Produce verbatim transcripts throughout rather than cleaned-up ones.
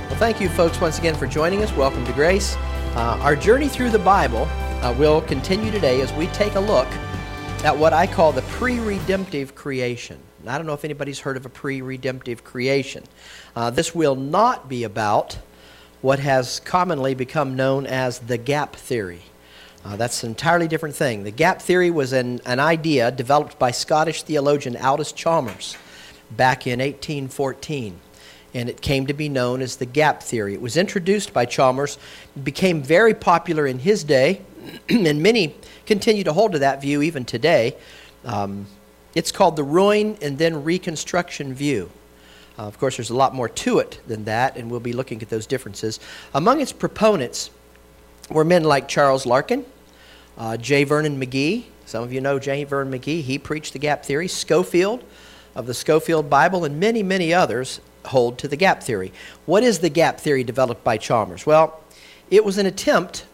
Well, thank you, folks, once again for joining us. Welcome to Grace. Uh, our journey through the Bible uh, will continue today as we take a look at what I call the pre-redemptive creation. And I don't know if anybody's heard of a pre-redemptive creation. Uh, this will not be about what has commonly become known as the gap theory. Uh, that's an entirely different thing. The gap theory was an, an idea developed by Scottish theologian Aldous Chalmers back in eighteen fourteen. And it came to be known as the gap theory. It was introduced by Chalmers, became very popular in his day, and many continue to hold to that view even today. Um, it's called the ruin and then reconstruction view. Uh, of course, there's a lot more to it than that, and we'll be looking at those differences. Among its proponents were men like Charles Larkin, uh, J. Vernon McGee. Some of you know J. Vernon McGee. He preached the gap theory. Scofield of the Scofield Bible, and many, many others hold to the gap theory. What is the gap theory developed by Chalmers? Well, it was an attempt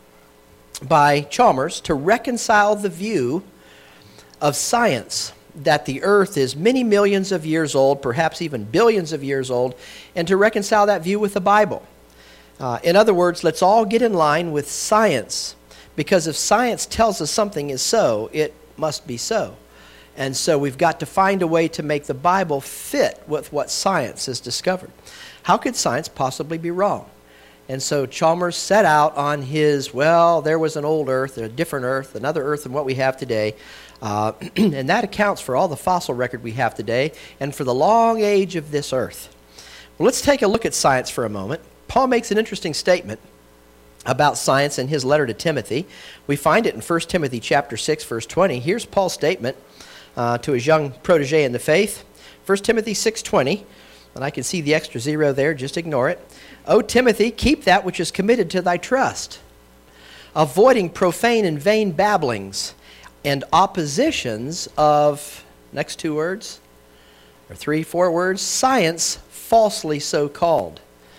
by Chalmers to reconcile the view of science that the earth is many millions of years old, perhaps even billions of years old, and to reconcile that view with the Bible. Uh, in other words, let's all get in line with science, because if science tells us something is so, it must be so. And so we've got to find a way to make the Bible fit with what science has discovered. How could science possibly be wrong? And so Chalmers set out on his, well, there was an old earth, a different earth, another earth than what we have today. Uh, and that accounts for all the fossil record we have today and for the long age of this earth. Well, let's take a look at science for a moment. Paul makes an interesting statement about science in his letter to Timothy. We find it in First Timothy chapter six, verse twenty. Here's Paul's statement Uh, to his young protege in the faith. First Timothy six twenty, and I can see the extra zero there, just ignore it. O Timothy, keep that which is committed to thy trust, avoiding profane and vain babblings and oppositions of, next two words, or three, four words, science falsely so called.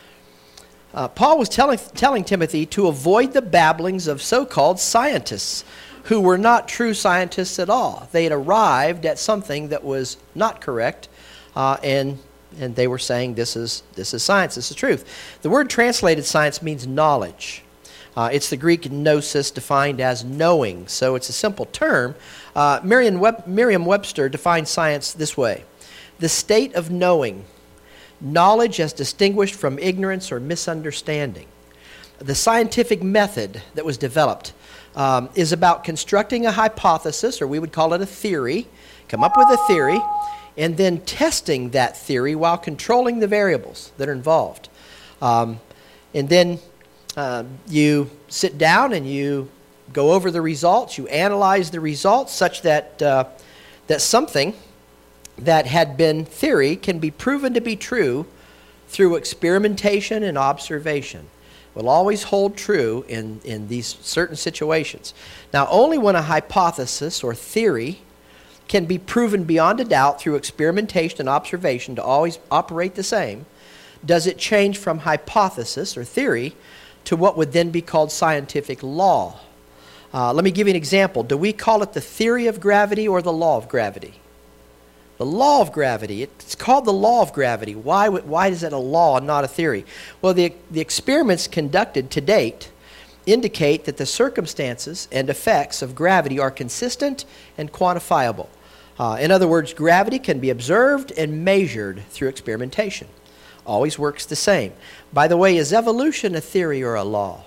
Uh, Paul was telling, telling Timothy to avoid the babblings of so-called scientists who were not true scientists at all. They had arrived at something that was not correct, uh, and and they were saying this is this is science, this is truth. The word translated science means knowledge. Uh, it's the Greek gnosis, defined as knowing, so it's a simple term. Uh, Merriam-Web- Merriam-Webster defines science this way: the state of knowing, knowledge as distinguished from ignorance or misunderstanding. The scientific method that was developed Um, is about constructing a hypothesis, or we would call it a theory, come up with a theory, and then testing that theory while controlling the variables that are involved. Um, and then uh, you sit down and you go over the results, you analyze the results such that, uh, that something that had been theory can be proven to be true through experimentation and observation. Will always hold true in, in these certain situations. Now, only when a hypothesis or theory can be proven beyond a doubt through experimentation and observation to always operate the same, does it change from hypothesis or theory to what would then be called scientific law. Uh, let me give you an example. Do we call it the theory of gravity or the law of gravity? The law of gravity. It's called the law of gravity. Why, why is it a law and not a theory? Well, the, the experiments conducted to date indicate that the circumstances and effects of gravity are consistent and quantifiable. Uh, in other words, gravity can be observed and measured through experimentation. Always works the same. By the way, is evolution a theory or a law?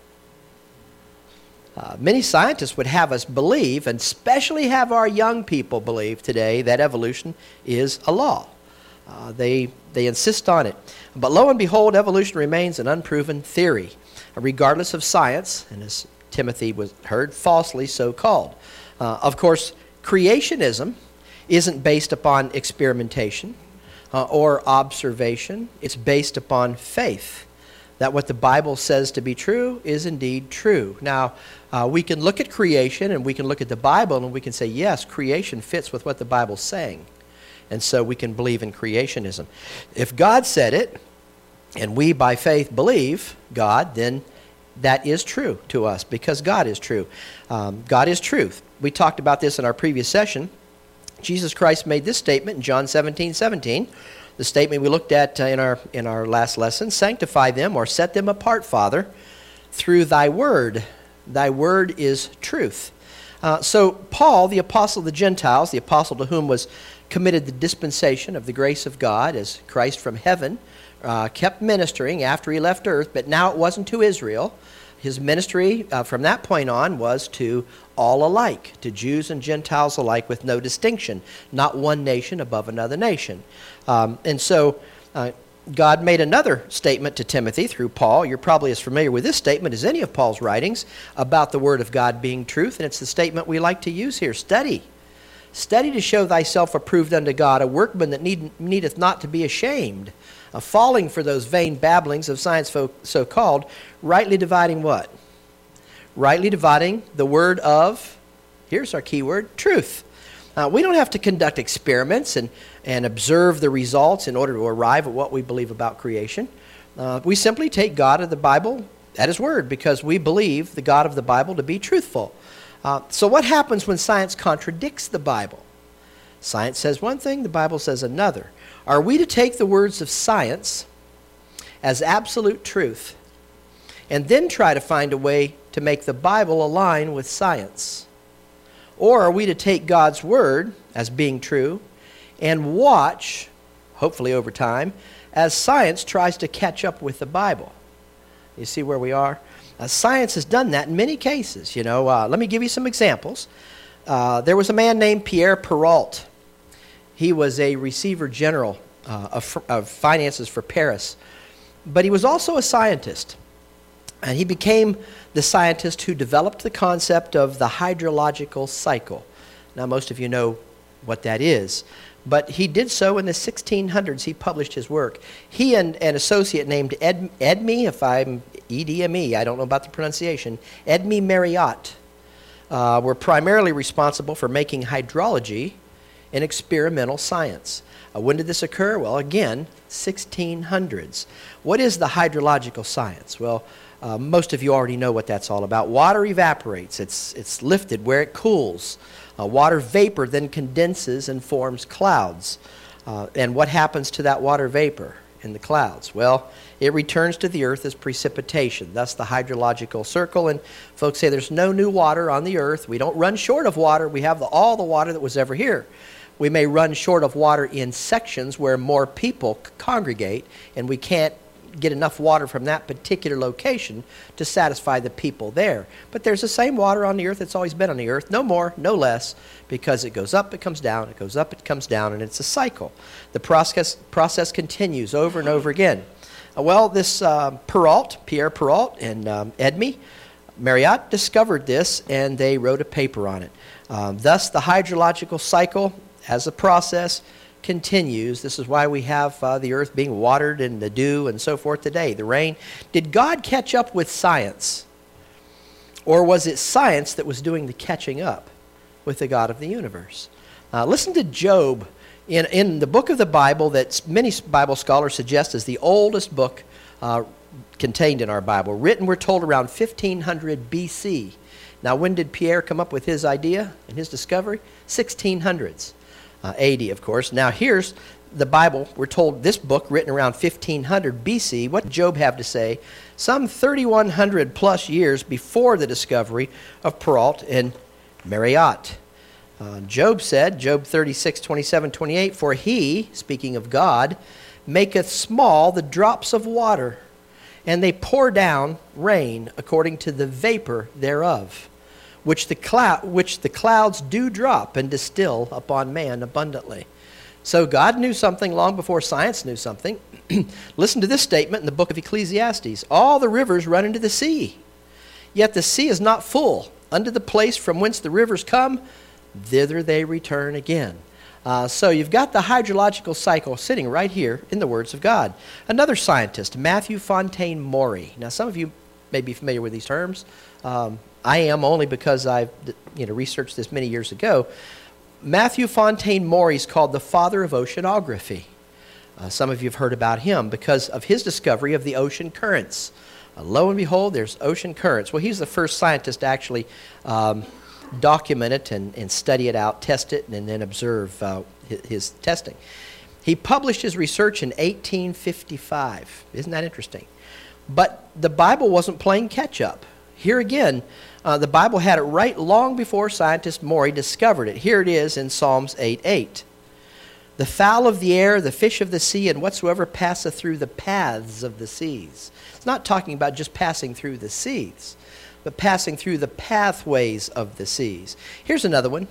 Uh, many scientists would have us believe, and especially have our young people believe today, that evolution is a law. Uh, they, they insist on it. But lo and behold, evolution remains an unproven theory, regardless of science, and as Timothy was heard, falsely so called. Uh, of course, creationism isn't based upon experimentation uh, or observation. It's based upon faith, that what the Bible says to be true is indeed true. Now, uh, we can look at creation and we can look at the Bible and we can say, yes, creation fits with what the Bible's saying. And so we can believe in creationism. If God said it, and we by faith believe God, then that is true to us because God is true. Um, God is truth. We talked about this in our previous session. Jesus Christ made this statement in John seventeen seventeen. the statement we looked at uh, in our in our last lesson, sanctify them or set them apart, Father, through thy word. Thy word is truth. Uh, so Paul, the apostle of the Gentiles, the apostle to whom was committed the dispensation of the grace of God as Christ from heaven, uh, kept ministering after he left earth, but now it wasn't to Israel. His ministry uh, from that point on was to all alike, to Jews and Gentiles alike with no distinction, not one nation above another nation. Um, and so uh, God made another statement to Timothy through Paul. You're probably as familiar with this statement as any of Paul's writings about the Word of God being truth, and it's the statement we like to use here. Study. Study to show thyself approved unto God, a workman that need, needeth not to be ashamed, uh, falling for those vain babblings of science so called, rightly dividing what? Rightly dividing the word of, here's our key word, truth. Uh, we don't have to conduct experiments and, and observe the results in order to arrive at what we believe about creation. Uh, we simply take God of the Bible at His word because we believe the God of the Bible to be truthful. Uh, so what happens when science contradicts the Bible? Science says one thing, the Bible says another. Are we to take the words of science as absolute truth and then try to find a way to make the Bible align with science? Or are we to take God's word as being true and watch, hopefully over time, as science tries to catch up with the Bible? You see where we are? Uh, science has done that in many cases. You know, uh, let me give you some examples. Uh, there was a man named Pierre Perrault. He was a receiver general uh, of, of finances for Paris, but he was also a scientist. And he became the scientist who developed the concept of the hydrological cycle. Now, most of you know what that is. But he did so in the sixteen hundreds. He published his work. He and an associate named Ed, Edme, if I'm E D M E, I don't know about the pronunciation, Edme Mariotte, uh, were primarily responsible for making hydrology an experimental science. Uh, when did this occur? Well, again, sixteen hundreds. What is the hydrological science? Well, uh, most of you already know what that's all about. Water evaporates. It's, it's lifted where it cools. Uh, water vapor then condenses and forms clouds. Uh, and what happens to that water vapor in the clouds? Well, it returns to the earth as precipitation. Thus the hydrological circle. And folks say there's no new water on the earth. We don't run short of water. We have the, all the water that was ever here. We may run short of water in sections where more people c- congregate, and we can't get enough water from that particular location to satisfy the people there. But there's the same water on the earth that's always been on the earth, no more, no less, because it goes up, it comes down, it goes up, it comes down, and it's a cycle. The process process continues over and over again. Uh, well, this uh, Perrault, Pierre Perrault and um, Edme Mariotte discovered this, and they wrote a paper on it. Um, thus, the hydrological cycle as a process continues. This is why we have uh, the earth being watered and the dew and so forth today, the rain. Did God catch up with science? Or was it science that was doing the catching up with the God of the universe? Uh, listen to Job in, in the book of the Bible that many Bible scholars suggest is the oldest book uh, contained in our Bible. Written, we're told, around fifteen hundred B C. Now, when did Pierre come up with his idea and his discovery? sixteen hundreds. Uh, A D, of course. Now, here's the Bible. We're told this book, written around fifteen hundred B C. What did Job have to say? Some thirty-one hundred plus years before the discovery of Perrault and Mariotte. Uh, Job said, Job thirty-six, twenty-seven, twenty-eight, for he, speaking of God, maketh small the drops of water, and they pour down rain according to the vapor thereof, which the cloud, which the clouds do drop and distill upon man abundantly. So God knew something long before science knew something. Listen to this statement in the book of Ecclesiastes. All the rivers run into the sea, yet the sea is not full. Unto the place from whence the rivers come, thither they return again. Uh, so you've got the hydrological cycle sitting right here in the words of God. Another scientist, Matthew Fontaine Maury. Now some of you may be familiar with these terms. Um, I am only because I've you know, researched this many years ago. Matthew Fontaine Maury is called the father of oceanography. Uh, some of you have heard about him because of his discovery of the ocean currents. Uh, lo and behold, there's ocean currents. Well, he's the first scientist to actually um, document it and, and study it out, test it, and then observe uh, his, his testing. He published his research in eighteen fifty-five. Isn't that interesting? But the Bible wasn't playing catch-up. Here again, uh, the Bible had it right long before scientist Maury discovered it. Here it is in Psalms eight eight. The fowl of the air, the fish of the sea, and whatsoever passeth through the paths of the seas. It's not talking about just passing through the seas, but passing through the pathways of the seas. Here's another one.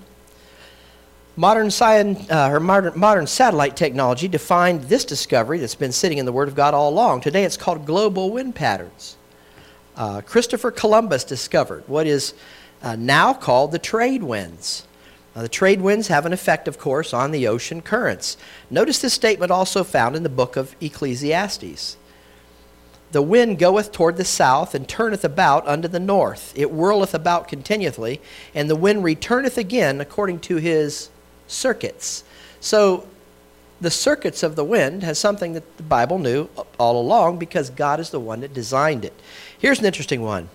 Modern, science, uh, or modern, modern satellite technology defined this discovery that's been sitting in the Word of God all along. Today it's called global wind patterns. Uh, Christopher Columbus discovered what is uh, now called the trade winds. Uh, the trade winds have an effect, of course, on the ocean currents. Notice this statement also found in the book of Ecclesiastes. The wind goeth toward the south, and turneth about unto the north. It whirleth about continually, and the wind returneth again according to his circuits. So the circuits of the wind has something that the Bible knew all along, because God is the one that designed it. Here's an interesting one.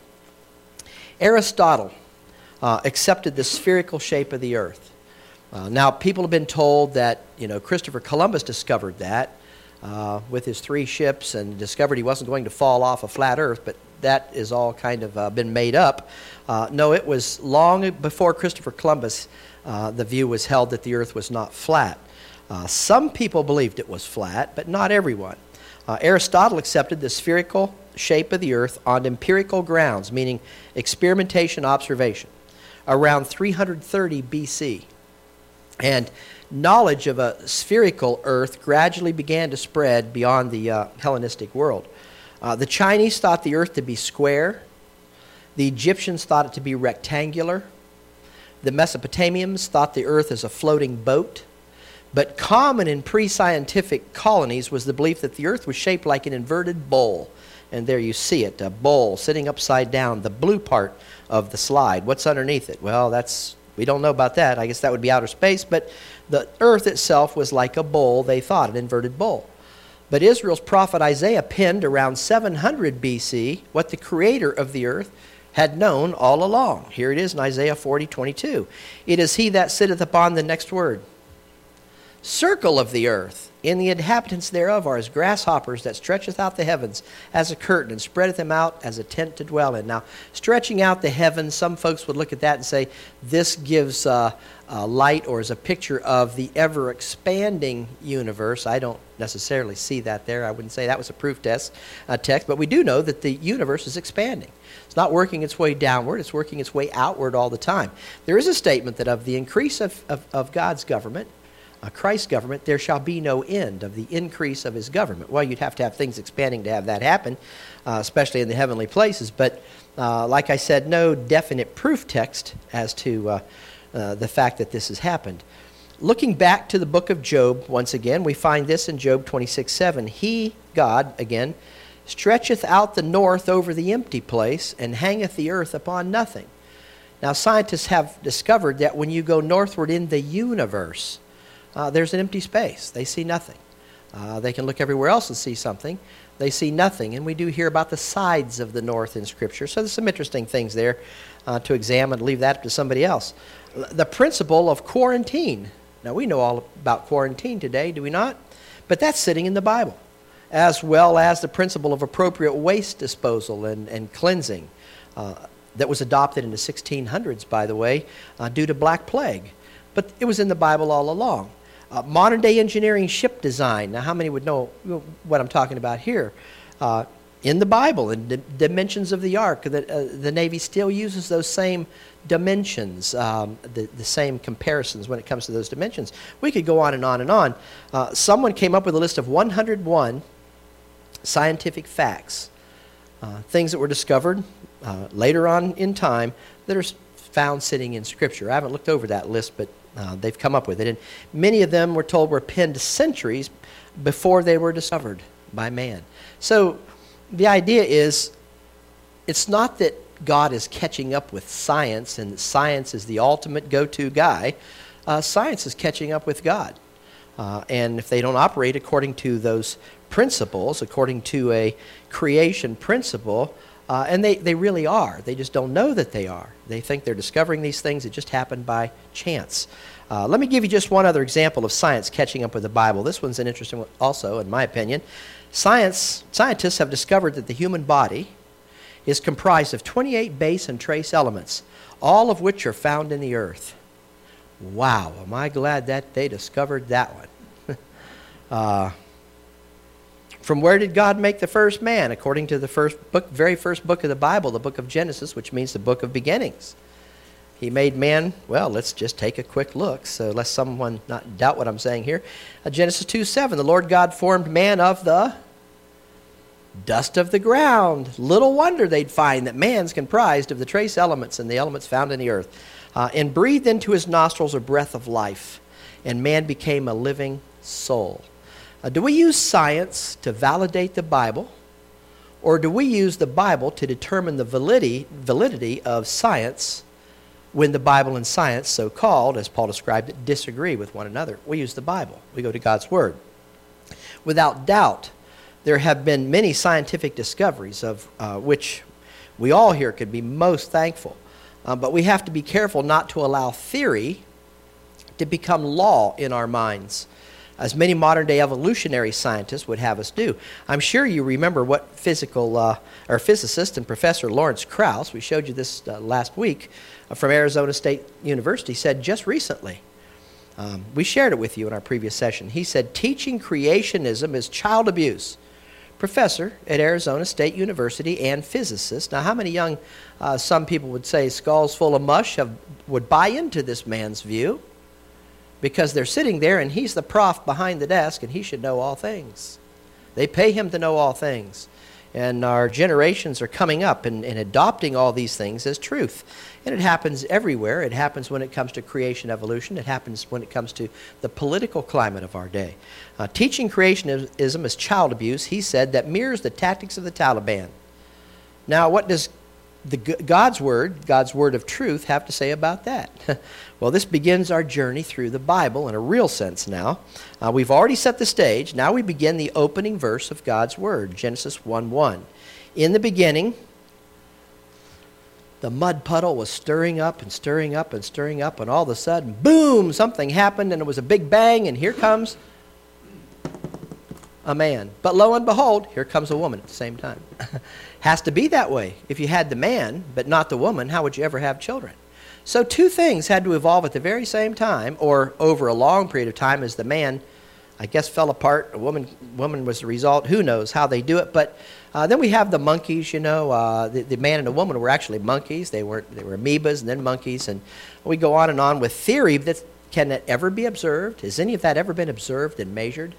Aristotle uh, accepted the spherical shape of the earth. Uh, now, people have been told that, you know, Christopher Columbus discovered that uh, with his three ships and discovered he wasn't going to fall off a flat earth, but that is all kind of uh, been made up. Uh, no, it was long before Christopher Columbus uh, the view was held that the earth was not flat. Uh, some people believed it was flat, but not everyone. Uh, Aristotle accepted the spherical shape of the earth on empirical grounds, meaning experimentation observation, around three hundred thirty B C. And knowledge of a spherical earth gradually began to spread beyond the uh, Hellenistic world. Uh, the Chinese thought the earth to be square. The Egyptians thought it to be rectangular. The Mesopotamians thought the earth as a floating boat. But common in pre-scientific colonies was the belief that the earth was shaped like an inverted bowl. And there you see it, a bowl sitting upside down, the blue part of the slide. What's underneath it? Well, that's we don't know about that. I guess that would be outer space. But the earth itself was like a bowl, they thought, an inverted bowl. But Israel's prophet Isaiah penned around seven hundred B C what the creator of the earth had known all along. Here it is in Isaiah forty twenty-two. It is he that sitteth upon the next word. Circle of the earth, and the inhabitants thereof are as grasshoppers that stretcheth out the heavens as a curtain, and spreadeth them out as a tent to dwell in. Now, stretching out the heavens, some folks would look at that and say, this gives uh, uh, light or is a picture of the ever-expanding universe. I don't necessarily see that there. I wouldn't say that was a proof test, uh, text, but we do know that the universe is expanding. It's not working its way downward, it's working its way outward all the time. There is a statement that of the increase of, of, of God's government, Uh, Christ's government, there shall be no end of the increase of his government. Well, you'd have to have things expanding to have that happen, uh, especially in the heavenly places. But uh, like I said, no definite proof text as to uh, uh, the fact that this has happened. Looking back to the book of Job, once again, we find this in Job twenty-six seven. He, God, again, stretcheth out the north over the empty place, and hangeth the earth upon nothing. Now, scientists have discovered that when you go northward in the universe, Uh, there's an empty space. They see nothing. Uh, they can look everywhere else and see something. They see nothing. And we do hear about the sides of the north in Scripture. So there's some interesting things there uh, to examine. Leave that up to somebody else. The principle of quarantine. Now, we know all about quarantine today, do we not? But that's sitting in the Bible, as well as the principle of appropriate waste disposal and, and cleansing uh, that was adopted in the sixteen hundreds, by the way, uh, due to Black Plague. But it was in the Bible all along. Uh, modern day engineering ship design. Now, how many would know what I'm talking about here? Uh, in the Bible, in the dimensions of the ark, the, uh, the Navy still uses those same dimensions, um, the, the same comparisons when it comes to those dimensions. We could go on and on and on. Uh, someone came up with a list of one hundred one scientific facts, uh, things that were discovered uh, later on in time that are found sitting in Scripture. I haven't looked over that list, but Uh, they've come up with it. And many of them, we're told, were penned centuries before they were discovered by man. So the idea is, it's not that God is catching up with science and science is the ultimate go-to guy. Uh, science is catching up with God. Uh, and if they don't operate according to those principles, according to a creation principle, Uh, and they, they really are. They just don't know that they are. They think they're discovering these things that just happened by chance. Uh, let me give you just one other example of science catching up with the Bible. This one's an interesting one also, in my opinion. Science, scientists have discovered that the human body is comprised of twenty-eight base and trace elements, all of which are found in the earth. Wow, am I glad that they discovered that one. uh, From where did God make the first man? According to the first book, very first book of the Bible, the book of Genesis, which means the book of beginnings. He made man, well, let's just take a quick look, so lest someone not doubt what I'm saying here. Uh, Genesis two seven, the Lord God formed man of the dust of the ground. Little wonder they'd find that man's comprised of the trace elements and the elements found in the earth. Uh, and breathed into his nostrils a breath of life, and man became a living soul. Uh, do we use science to validate the Bible, or do we use the Bible to determine the validity, validity of science when the Bible and science, so-called, as Paul described it, disagree with one another? We use the Bible. We go to God's Word. Without doubt, there have been many scientific discoveries of uh, which we all here could be most thankful. Uh, but we have to be careful not to allow theory to become law in our minds, as many modern-day evolutionary scientists would have us do. I'm sure you remember what physical uh, or physicist and Professor Lawrence Krauss, we showed you this uh, last week, uh, from Arizona State University, said just recently. Um, we shared it with you in our previous session. He said, teaching creationism is child abuse. Professor at Arizona State University and physicist. Now, how many young, uh, some people would say, skulls full of mush have, would buy into this man's view? Because they're sitting there and he's the prof behind the desk and he should know all things. They pay him to know all things. And our generations are coming up and, and adopting all these things as truth. And it happens everywhere. It happens when it comes to creation evolution. It happens when it comes to the political climate of our day. Uh, teaching creationism is child abuse, he said, that mirrors the tactics of the Taliban. Now, what does the God's Word, God's Word of truth, have to say about that? Well, this begins our journey through the Bible in a real sense now. Uh, we've already set the stage. Now we begin the opening verse of God's Word, Genesis one one. In the beginning, the mud puddle was stirring up and stirring up and stirring up, and all of a sudden, boom, something happened, and it was a big bang, and here comes a man. But lo and behold, here comes a woman at the same time. Has to be that way. If you had the man, but not the woman, how would you ever have children? So two things had to evolve at the very same time, or over a long period of time, as the man, I guess, fell apart. A woman woman was the result. Who knows how they do it? But uh, then we have the monkeys, you know. Uh, the, the man and the woman were actually monkeys. They were, they were amoebas and then monkeys. And we go on and on with theory. That, can that ever be observed? Has any of that ever been observed and measured?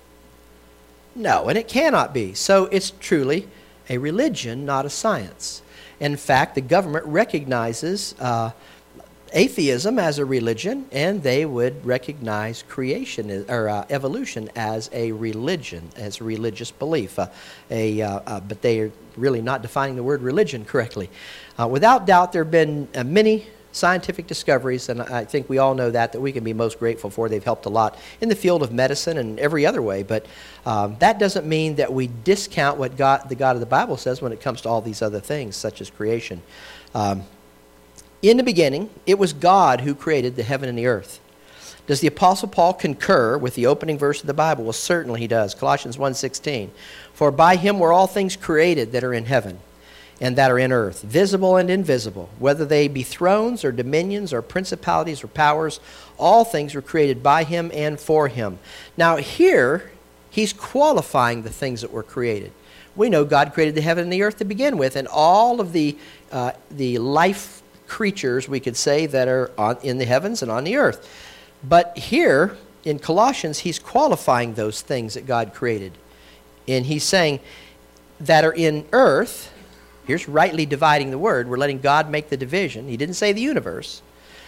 No, and it cannot be. So it's truly a religion, not a science. In fact, the government recognizes uh, atheism as a religion, and they would recognize creation or uh, evolution as a religion, as a religious belief. Uh, a, uh, uh, but they are really not defining the word religion correctly. Uh, without doubt, there have been uh, many scientific discoveries, and I think we all know that, that we can be most grateful for. They've helped a lot in the field of medicine and every other way, but um, that doesn't mean that we discount what God, the God of the Bible says when it comes to all these other things, such as creation. Um, in the beginning, it was God who created the heaven and the earth. Does the Apostle Paul concur with the opening verse of the Bible? Well, certainly he does. Colossians one sixteen. For by him were all things created that are in heaven and that are in earth, visible and invisible, whether they be thrones or dominions or principalities or powers, all things were created by him and for him. Now here, he's qualifying the things that were created. We know God created the heaven and the earth to begin with, and all of the uh, the life creatures, we could say, that are on, in the heavens and on the earth. But here, in Colossians, he's qualifying those things that God created. And he's saying that are in earth. Here's rightly dividing the word. We're letting God make the division. He didn't say the universe.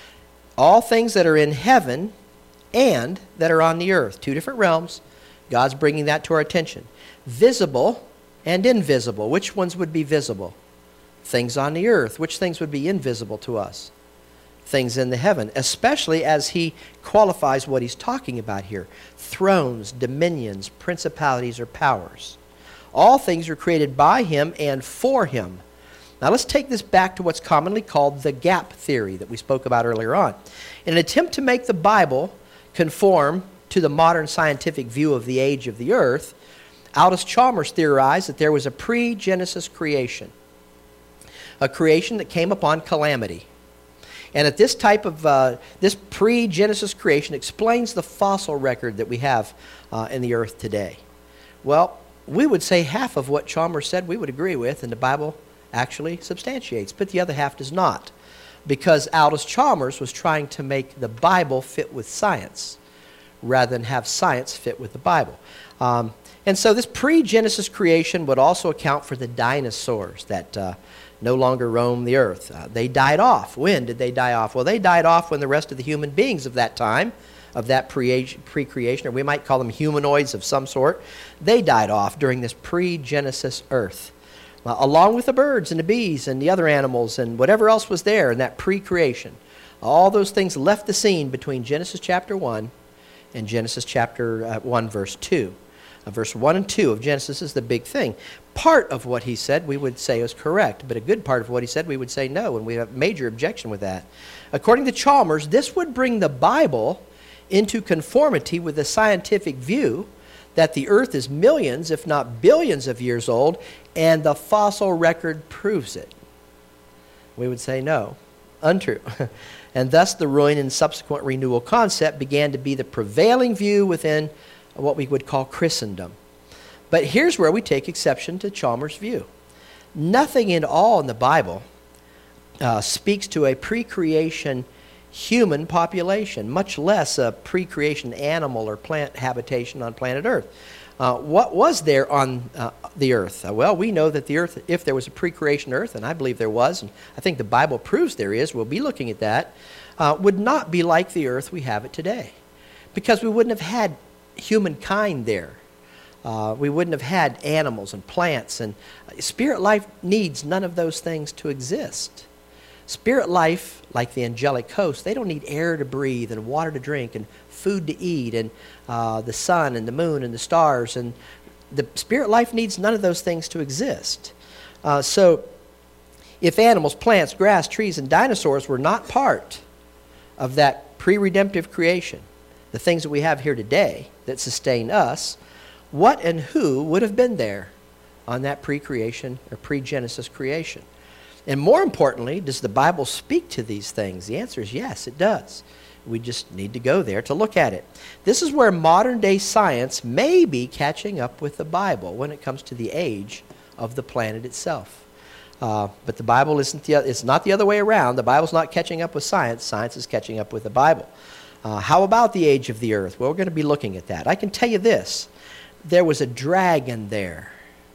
All things that are in heaven and that are on the earth. Two different realms. God's bringing that to our attention. Visible and invisible. Which ones would be visible? Things on the earth. Which things would be invisible to us? Things in the heaven. Especially as he qualifies what he's talking about here. Thrones, dominions, principalities, or powers. All things are created by him and for him. Now let's take this back to what's commonly called the gap theory that we spoke about earlier on. In an attempt to make the Bible conform to the modern scientific view of the age of the earth, Aldous Chalmers theorized that there was a pre-Genesis creation, a creation that came upon calamity. And that this type of, uh, this pre-Genesis creation explains the fossil record that we have uh, in the earth today. Well, we would say half of what Chalmers said we would agree with, and the Bible actually substantiates, but the other half does not, because Aldous Chalmers was trying to make the Bible fit with science rather than have science fit with the Bible. Um, and so this pre-Genesis creation would also account for the dinosaurs that uh, no longer roam the earth. Uh, they died off. When did they die off? Well, they died off when the rest of the human beings of that time, of that pre- pre-creation, or we might call them humanoids of some sort, they died off during this pre-Genesis earth, uh, along with the birds and the bees and the other animals and whatever else was there in that pre-creation. All those things left the scene between Genesis chapter one and Genesis chapter uh, one, verse two. Uh, verse one and two of Genesis is the big thing. Part of what he said we would say is correct, but a good part of what he said we would say no, and we have a major objection with that. According to Chalmers, this would bring the Bible into conformity with the scientific view that the earth is millions, if not billions of years old, and the fossil record proves it. We would say no, untrue. And thus the ruin and subsequent renewal concept began to be the prevailing view within what we would call Christendom. But here's where we take exception to Chalmers' view. Nothing at all in the Bible uh, speaks to a pre-creation human population, much less a pre-creation animal or plant habitation on planet Earth. Uh, what was there on uh, the earth? Uh, well, we know that the earth, if there was a pre-creation earth, and I believe there was, and I think the Bible proves there is, we'll be looking at that, uh, would not be like the earth we have it today. Because we wouldn't have had humankind there. Uh, we wouldn't have had animals and plants, and spirit life needs none of those things to exist. Spirit life, like the angelic host, they don't need air to breathe and water to drink and food to eat and uh, the sun and the moon and the stars. And the spirit life needs none of those things to exist. Uh, so if animals, plants, grass, trees, and dinosaurs were not part of that pre-redemptive creation, the things that we have here today that sustain us, what and who would have been there on that pre-creation or pre-Genesis creation? And more importantly, does the Bible speak to these things? The answer is yes, it does. We just need to go there to look at it. This is where modern day science may be catching up with the Bible when it comes to the age of the planet itself. Uh, but the Bible isn't the, it's not the other way around. The Bible's not catching up with science. Science is catching up with the Bible. Uh, how about the age of the earth? Well, we're going to be looking at that. I can tell you this. There was a dragon there.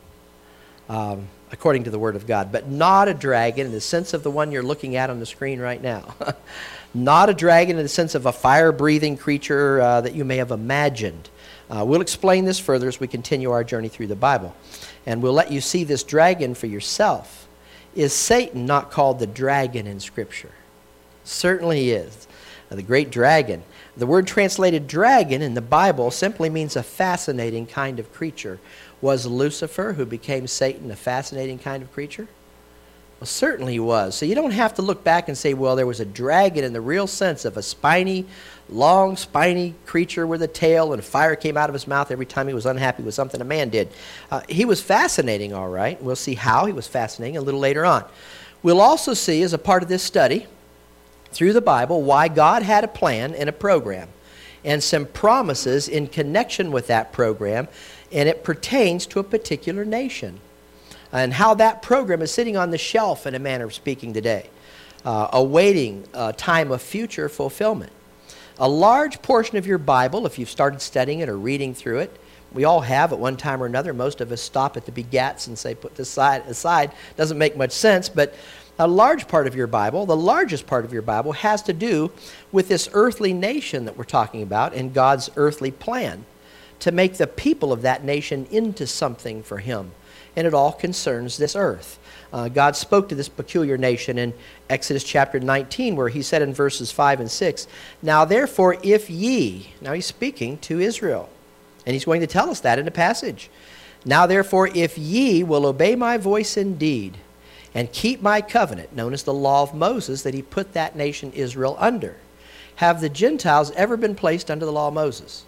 Um, according to the Word of God, but not a dragon in the sense of the one you're looking at on the screen right now. Not a dragon in the sense of a fire-breathing creature uh, that you may have imagined. Uh, we'll explain this further as we continue our journey through the Bible. And we'll let you see this dragon for yourself. Is Satan not called the dragon in Scripture? Certainly he is. Uh, the great dragon. The word translated dragon in the Bible simply means a fascinating kind of creature. Was Lucifer, who became Satan, a fascinating kind of creature? Well, certainly he was. So you don't have to look back and say, well, there was a dragon in the real sense of a spiny, long, spiny creature with a tail and fire came out of his mouth every time he was unhappy with something a man did. Uh, he was fascinating, all right. We'll see how he was fascinating a little later on. We'll also see, as a part of this study, through the Bible, why God had a plan and a program and some promises in connection with that program, and it pertains to a particular nation, and how that program is sitting on the shelf in a manner of speaking today, uh, awaiting a time of future fulfillment. A large portion of your Bible, if you've started studying it or reading through it, we all have at one time or another. Most of us stop at the begats and say, put this side aside. Doesn't make much sense, but a large part of your Bible, the largest part of your Bible, has to do with this earthly nation that we're talking about and God's earthly plan to make the people of that nation into something for him. And it all concerns this earth. Uh, God spoke to this peculiar nation in Exodus chapter nineteen, where he said in verses five and six, "Now therefore if ye," now he's speaking to Israel, and he's going to tell us that in the passage. "Now therefore if ye will obey my voice indeed, and keep my covenant, known as the law of Moses, that he put that nation Israel under. Have the Gentiles ever been placed under the law of Moses?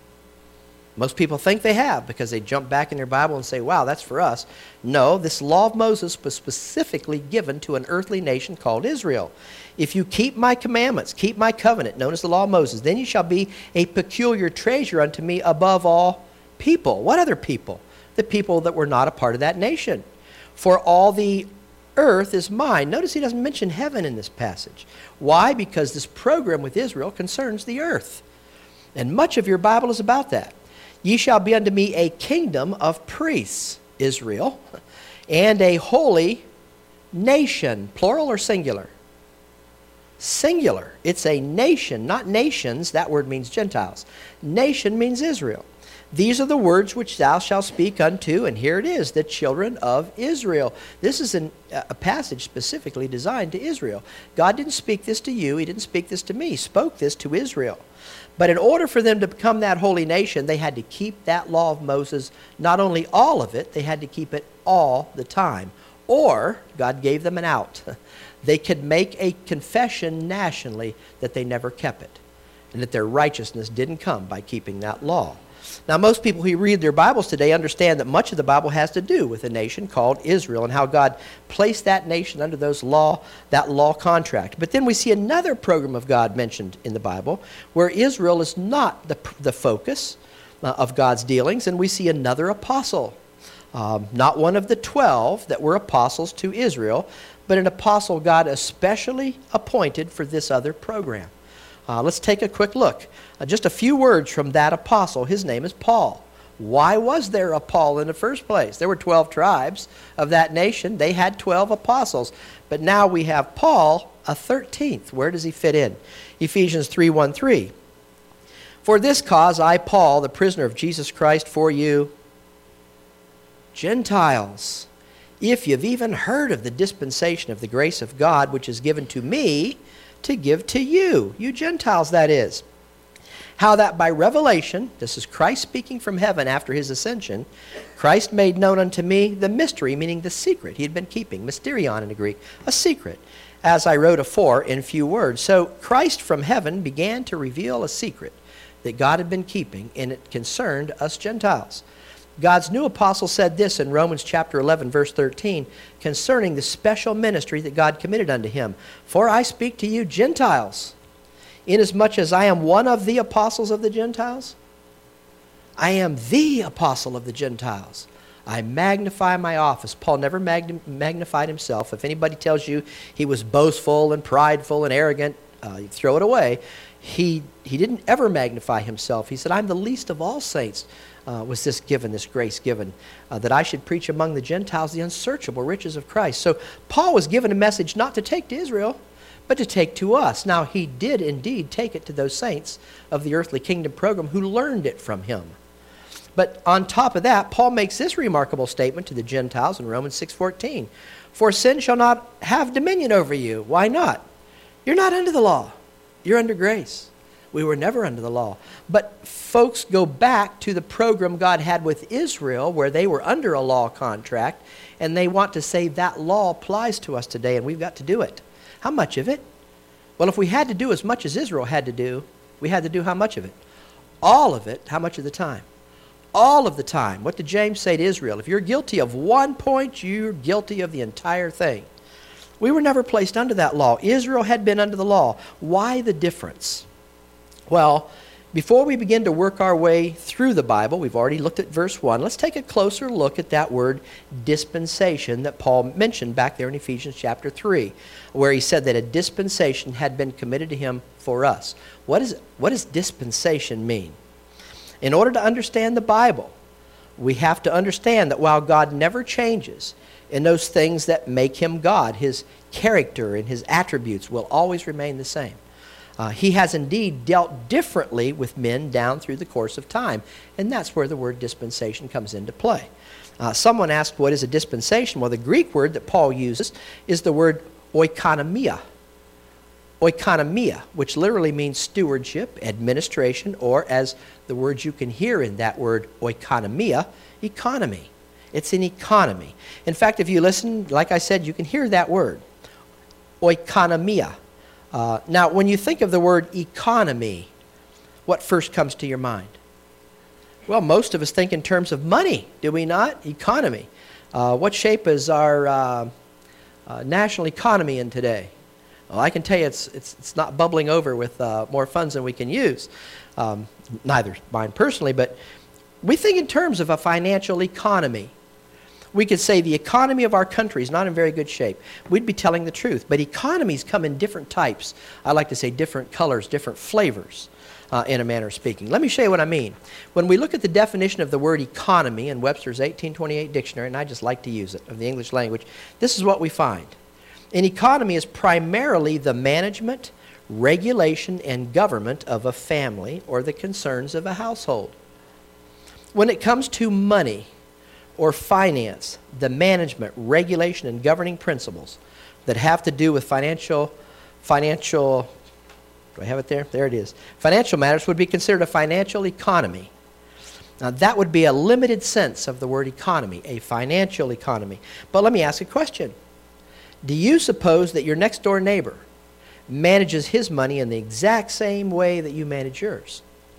Most people think they have because they jump back in their Bible and say, wow, that's for us. No, this law of Moses was specifically given to an earthly nation called Israel. If you keep my commandments, keep my covenant, known as the law of Moses, then you shall be a peculiar treasure unto me above all people. What other people? The people that were not a part of that nation. For all the earth is mine. Notice he doesn't mention heaven in this passage. Why? Because this program with Israel concerns the earth. And much of your Bible is about that. Ye shall be unto me a kingdom of priests, Israel, and a holy nation. Plural or singular? Singular. It's a nation, not nations. That word means Gentiles. Nation means Israel. These are the words which thou shalt speak unto, and here it is, the children of Israel. This is an, a passage specifically designed to Israel. God didn't speak this to you. He didn't speak this to me. He spoke this to Israel. But in order for them to become that holy nation, they had to keep that law of Moses, not only all of it, they had to keep it all the time. Or God gave them an out. They could make a confession nationally that they never kept it, and that their righteousness didn't come by keeping that law. Now, most people who read their Bibles today understand that much of the Bible has to do with a nation called Israel and how God placed that nation under those law, that law contract. But then we see another program of God mentioned in the Bible where Israel is not the, the focus uh, of God's dealings, and we see another apostle. Um, not one of the twelve that were apostles to Israel, but an apostle God especially appointed for this other program. Uh, let's take a quick look. Uh, just a few words from that apostle. His name is Paul. Why was there a Paul in the first place? There were twelve tribes of that nation. They had twelve apostles. But now we have Paul, a thirteenth. Where does he fit in? Ephesians three one three. For this cause I, Paul, the prisoner of Jesus Christ for you, Gentiles, if you've even heard of the dispensation of the grace of God which is given to me, to give to you, you Gentiles that is. How that by revelation, this is Christ speaking from heaven after his ascension, Christ made known unto me the mystery, meaning the secret he had been keeping, mysterion in the Greek, a secret, as I wrote afore in few words. So Christ from heaven began to reveal a secret that God had been keeping, and it concerned us Gentiles. God's new apostle said this in Romans chapter eleven, verse thirteen, concerning the special ministry that God committed unto him. For I speak to you Gentiles, inasmuch as I am one of the apostles of the Gentiles. I am the apostle of the Gentiles. I magnify my office. Paul never mag- magnified himself. If anybody tells you he was boastful and prideful and arrogant, uh, you throw it away. He, he didn't ever magnify himself. He said, I'm the least of all saints. Uh, was this given, this grace given, uh, that I should preach among the Gentiles the unsearchable riches of Christ. So Paul was given a message not to take to Israel, but to take to us. Now, he did indeed take it to those saints of the earthly kingdom program who learned it from him. But on top of that, Paul makes this remarkable statement to the Gentiles in Romans six fourteen. For sin shall not have dominion over you. Why not? You're not under the law. You're under grace. We were never under the law. But folks go back to the program God had with Israel where they were under a law contract, and they want to say that law applies to us today, and we've got to do it. How much of it? Well, if we had to do as much as Israel had to do, we had to do how much of it? All of it. How much of the time? All of the time. What did James say to Israel? If you're guilty of one point, you're guilty of the entire thing. We were never placed under that law. Israel had been under the law. Why the difference? Well, before we begin to work our way through the Bible, we've already looked at verse one. Let's take a closer look at that word dispensation that Paul mentioned back there in Ephesians chapter three, where he said that a dispensation had been committed to him for us. What is, what does dispensation mean? In order to understand the Bible, we have to understand that while God never changes in those things that make him God, his character and his attributes will always remain the same. Uh, he has indeed dealt differently with men down through the course of time, and that's where the word dispensation comes into play. Uh, someone asked, what is a dispensation? Well, the Greek word that Paul uses is the word oikonomia. Oikonomia, which literally means stewardship, administration, or as the words you can hear in that word oikonomia, economy. It's an economy. In fact, if you listen, like I said, you can hear that word, oikonomia. Uh, now, when you think of the word economy, what first comes to your mind? Well, most of us think in terms of money, do we not? Economy. Uh, what shape is our uh, uh, national economy in today? Well, I can tell you it's, it's, it's not bubbling over with uh, more funds than we can use. Um, neither mine personally, but we think in terms of a financial economy. We could say the economy of our country is not in very good shape. We'd be telling the truth. But economies come in different types. I like to say different colors, different flavors, uh, in a manner of speaking. Let me show you what I mean. When we look at the definition of the word economy in Webster's eighteen twenty-eight dictionary, and I just like to use it, of the English language, this is what we find. An economy is primarily the management, regulation, and government of a family or the concerns of a household. When it comes to money or finance, the management, regulation, and governing principles that have to do with financial, financial, do I have it there? There it is. Financial matters would be considered a financial economy. Now that would be a limited sense of the word economy, a financial economy. But let me ask a question. Do you suppose that your next door neighbor manages his money in the exact same way that you manage yours?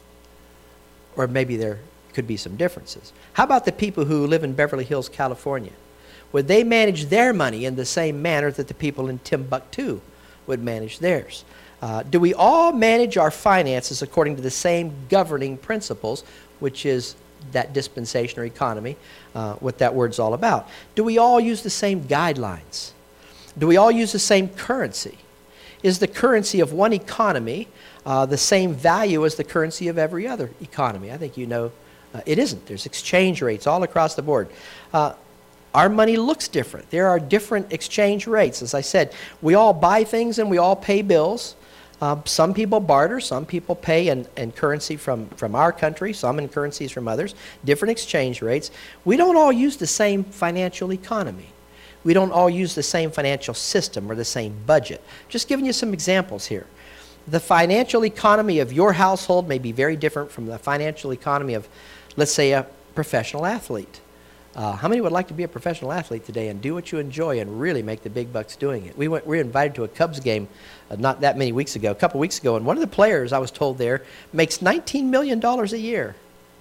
Or maybe there could be some differences. How about the people who live in Beverly Hills, California? Would they manage their money in the same manner that the people in Timbuktu would manage theirs? Uh, do we all manage our finances according to the same governing principles, which is that dispensation or economy, uh, what that word's all about? Do we all use the same guidelines? Do we all use the same currency? Is the currency of one economy uh, the same value as the currency of every other economy? I think you know uh, it isn't. There's exchange rates all across the board. Uh, our money looks different. There are different exchange rates. As I said, we all buy things and we all pay bills. Uh, some people barter, some people pay in, in currency from, from our country, some in currencies from others, different exchange rates. We don't all use the same financial economy. We don't all use the same financial system or the same budget. Just giving you some examples here. The financial economy of your household may be very different from the financial economy of, let's say, a professional athlete. Uh, how many would like to be a professional athlete today and do what you enjoy and really make the big bucks doing it? We went, we were invited to a Cubs game uh, not that many weeks ago, a couple weeks ago, and one of the players, I was told there, makes nineteen million dollars a year.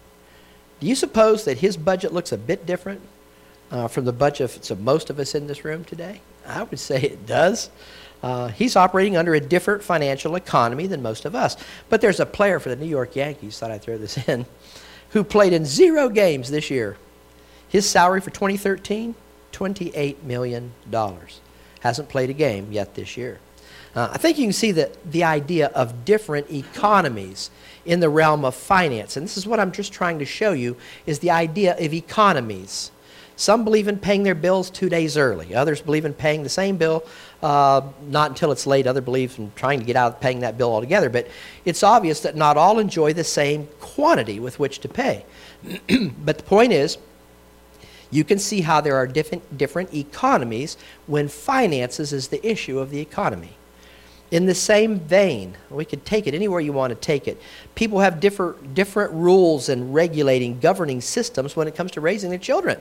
Do you suppose that his budget looks a bit different uh, from the budget of most of us in this room today? I would say it does. Uh, he's operating under a different financial economy than most of us. But there's a player for the New York Yankees, thought I'd throw this in, who played in zero games this year. His salary for twenty thirteen, twenty-eight million dollars. Hasn't played a game yet this year. Uh, I think you can see that the idea of different economies in the realm of finance. And this is what I'm just trying to show you, is the idea of economies. Some believe in paying their bills two days early. Others believe in paying the same bill uh, not until it's late. Others believe in trying to get out of paying that bill altogether. But it's obvious that not all enjoy the same quantity with which to pay. But the point is, you can see how there are different, different economies when finances is the issue of the economy. In the same vein, we could take it anywhere you want to take it. People have different, different rules and regulating, governing systems when it comes to raising their children.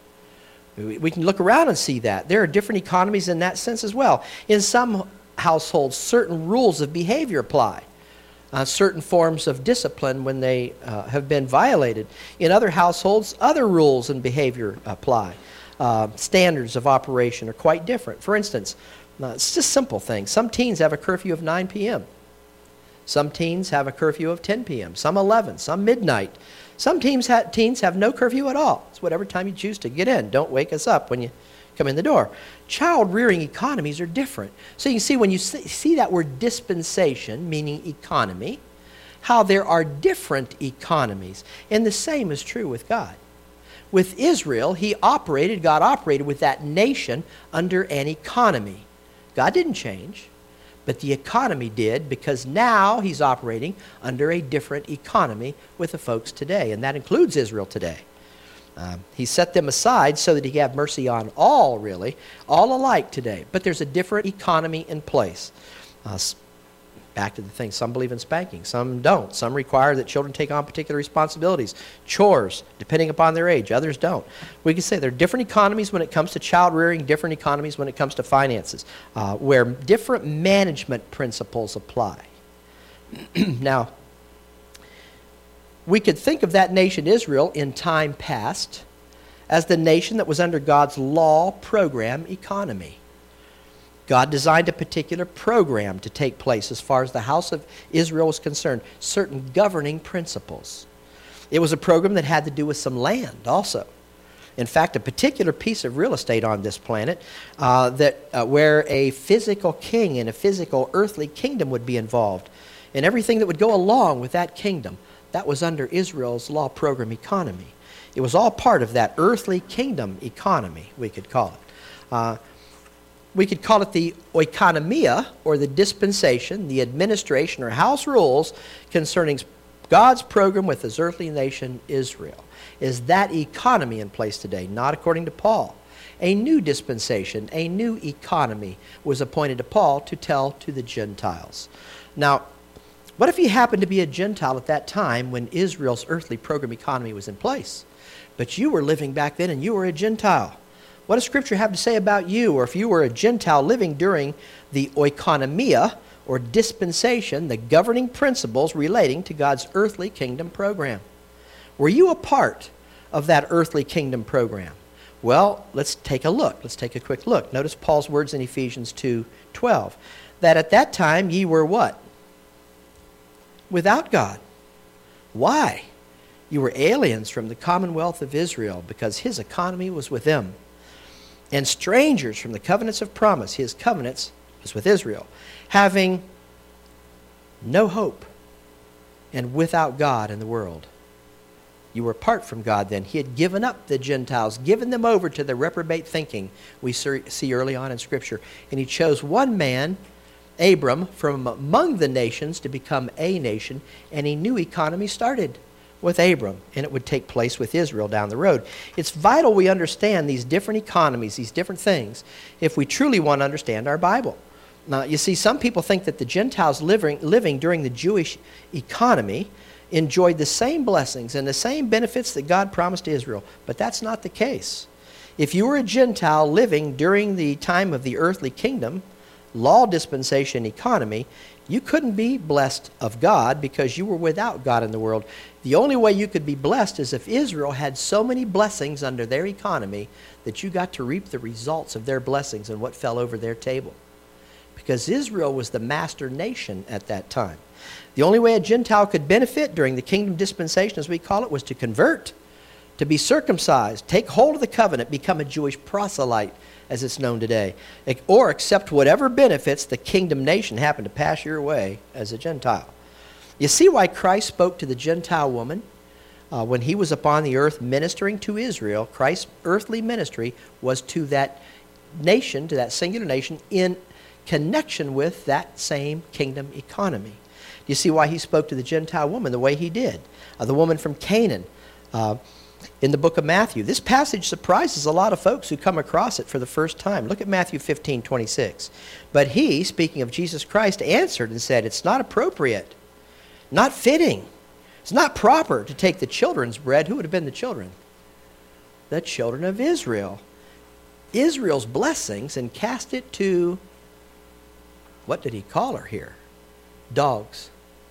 We, we can look around and see that. There are different economies in that sense as well. In some households, certain rules of behavior apply. Uh, certain forms of discipline when they uh, have been violated. In other households, other rules and behavior apply. Uh, standards of operation are quite different. For instance, uh, it's just simple things. Some teens have a curfew of nine p m Some teens have a curfew of ten p m Some eleven, some midnight. Some teens, ha teens have no curfew at all. It's whatever time you choose to get in. Don't wake us up when you come in the door. Child rearing economies are different. So you can see when you see that word dispensation, meaning economy, how there are different economies. And the same is true with God. With Israel, he operated, God operated with that nation under an economy. God didn't change, but the economy did, because now he's operating under a different economy with the folks today, and that includes Israel today. Um, he set them aside so that he could have mercy on all, really, all alike today. But there's a different economy in place. Uh, Back to the thing, some believe in spanking, some don't. Some require that children take on particular responsibilities, chores, depending upon their age. Others don't. We can say there are different economies when it comes to child rearing, different economies when it comes to finances, uh, where different management principles apply. Now, we could think of that nation Israel in time past as the nation that was under God's law program economy. God designed a particular program to take place as far as the house of Israel was concerned, certain governing principles. It was a program that had to do with some land also. In fact, a particular piece of real estate on this planet uh, that uh, where a physical king and a physical earthly kingdom would be involved, and everything that would go along with that kingdom, that was under Israel's law program economy. It was all part of that earthly kingdom economy, we could call it. Uh, We could call it the oikonomia, or the dispensation, the administration, or house rules concerning God's program with his earthly nation, Israel. Is that economy in place today? Not according to Paul. A new dispensation, a new economy was appointed to Paul to tell to the Gentiles. Now, what if you happened to be a Gentile at that time when Israel's earthly program economy was in place? But you were living back then and you were a Gentile. What does Scripture have to say about you? Or if you were a Gentile living during the oikonomia, or dispensation, the governing principles relating to God's earthly kingdom program. Were you a part of that earthly kingdom program? Well, let's take a look. Let's take a quick look. Notice Paul's words in Ephesians two twelve. That at that time ye were what? Without God. Why? You were aliens from the commonwealth of Israel, because his economy was with them. And strangers from the covenants of promise. His covenants was with Israel. Having no hope and without God in the world. You were apart from God then. He had given up the Gentiles, given them over to the reprobate thinking we see early on in Scripture. And he chose one man, Abram, from among the nations to become a nation. And a new economy started with Abram, and it would take place with Israel down the road. It's vital we understand these different economies, these different things, if we truly want to understand our Bible. Now, you see, some people think that the Gentiles living, living during the Jewish economy enjoyed the same blessings and the same benefits that God promised to Israel, but that's not the case. If you were a Gentile living during the time of the earthly kingdom, law dispensation economy, you couldn't be blessed of God because you were without God in the world. The only way you could be blessed is if Israel had so many blessings under their economy that you got to reap the results of their blessings and what fell over their table. Because Israel was the master nation at that time. The only way a Gentile could benefit during the kingdom dispensation, as we call it, was to convert, to be circumcised, take hold of the covenant, become a Jewish proselyte, as it's known today, or accept whatever benefits the kingdom nation happened to pass your way as a Gentile. You see why Christ spoke to the Gentile woman uh, when he was upon the earth ministering to Israel. Christ's earthly ministry was to that nation, to that singular nation, in connection with that same kingdom economy. You see why he spoke to the Gentile woman the way he did. Uh, the woman from Canaan, uh, in the book of Matthew. This passage surprises a lot of folks who come across it for the first time. Look at Matthew fifteen twenty-six. But he, speaking of Jesus Christ, answered and said, it's not appropriate, not fitting, it's not proper to take the children's bread. Who would have been the children? The children of Israel. Israel's blessings, and cast it to, what did he call her here? Dogs.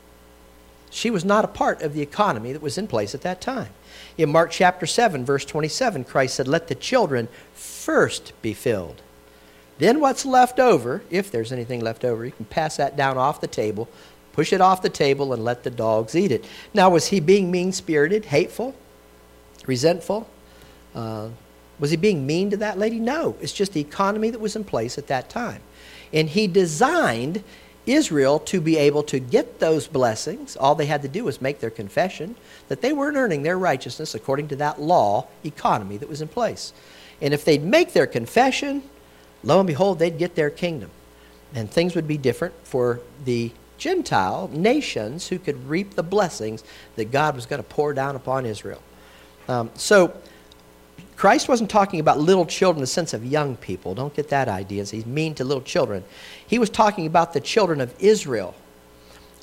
She was not a part of the economy that was in place at that time. In Mark chapter seven, verse twenty-seven, Christ said, let the children first be filled. Then what's left over, if there's anything left over, you can pass that down off the table, push it off the table, and let the dogs eat it. Now, was he being mean-spirited, hateful, resentful? Uh, was he being mean to that lady? No. It's just the economy that was in place at that time. And he designed Israel to be able to get those blessings. All they had to do was make their confession that they weren't earning their righteousness according to that law economy that was in place. And if they'd make their confession, lo and behold, they'd get their kingdom. And things would be different for the Gentile nations who could reap the blessings that God was going to pour down upon Israel. Um, so, Christ wasn't talking about little children in the sense of young people. Don't get that idea. He's mean to little children. He was talking about the children of Israel.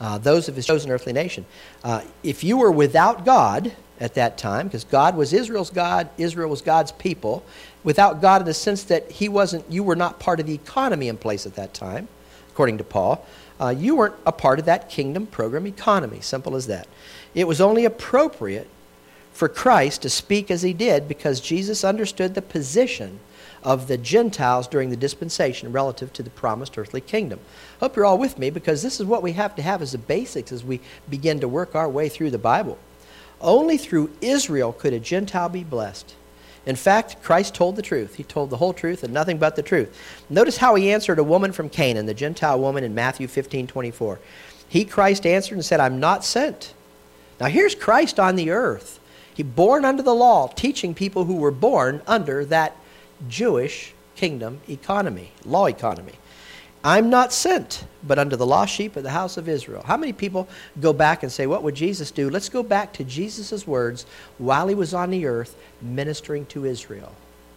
uh, those of his chosen earthly nation. Uh, if you were without God at that time, because God was Israel's God, Israel was God's people, without God in the sense that he wasn't, you were not part of the economy in place at that time, according to Paul. Uh, you weren't a part of that kingdom program economy, simple as that. It was only appropriate for Christ to speak as he did because Jesus understood the position of the Gentiles during the dispensation relative to the promised earthly kingdom. Hope you're all with me, because this is what we have to have as the basics as we begin to work our way through the Bible. Only through Israel could a Gentile be blessed. In fact, Christ told the truth. He told the whole truth and nothing but the truth. Notice how he answered a woman from Canaan, the Gentile woman, in Matthew fifteen twenty-four. He, Christ, answered and said, I'm not sent. Now here's Christ on the earth. He born under the law, teaching people who were born under that Jewish kingdom economy, law economy. I'm not sent, but unto the lost sheep of the house of Israel. How many people go back and say, what would Jesus do? Let's go back to Jesus' words while he was on the earth ministering to Israel.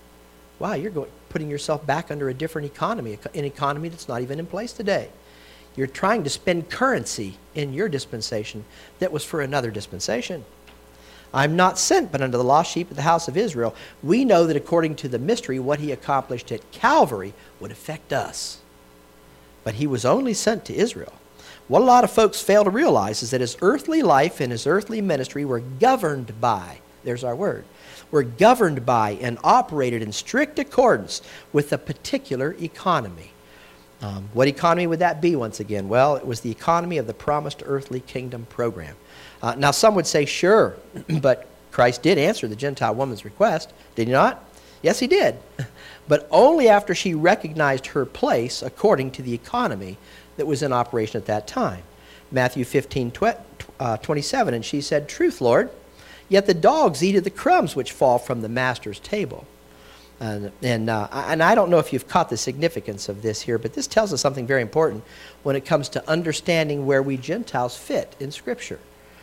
Wow, you're going, putting yourself back under a different economy, an economy that's not even in place today. You're trying to spend currency in your dispensation that was for another dispensation. I'm not sent, but unto the lost sheep of the house of Israel. We know that according to the mystery, what he accomplished at Calvary would affect us. But he was only sent to Israel. What a lot of folks fail to realize is that his earthly life and his earthly ministry were governed by, there's our word, were governed by and operated in strict accordance with a particular economy. Um, what economy would that be once again? Well, it was the economy of the promised earthly kingdom program. Uh, now some would say, sure, but Christ did answer the Gentile woman's request, did he not? Yes, he did. But only after she recognized her place according to the economy that was in operation at that time. Matthew fifteen twenty-seven, and she said, truth, Lord, yet the dogs eat of the crumbs which fall from the master's table. And, and, uh, and I don't know if you've caught the significance of this here, but this tells us something very important when it comes to understanding where we Gentiles fit in Scripture.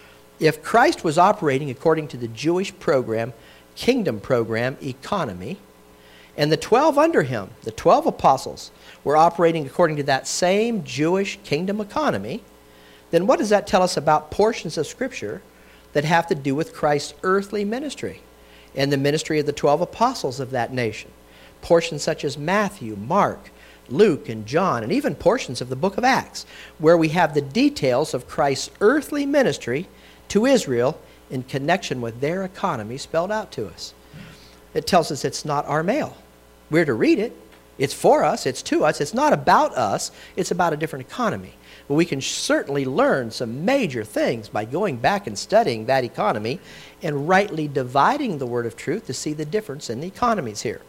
If Christ was operating according to the Jewish program, kingdom program, economy, and the twelve under him, the twelve apostles, were operating according to that same Jewish kingdom economy, then what does that tell us about portions of Scripture that have to do with Christ's earthly ministry and the ministry of the twelve apostles of that nation? Portions such as Matthew, Mark, Luke, and John, and even portions of the book of Acts, where we have the details of Christ's earthly ministry to Israel in connection with their economy spelled out to us. It tells us it's not our mail. We're to read it. It's for us. It's to us. It's not about us. It's about a different economy. But we can certainly learn some major things by going back and studying that economy and rightly dividing the word of truth to see the difference in the economies here.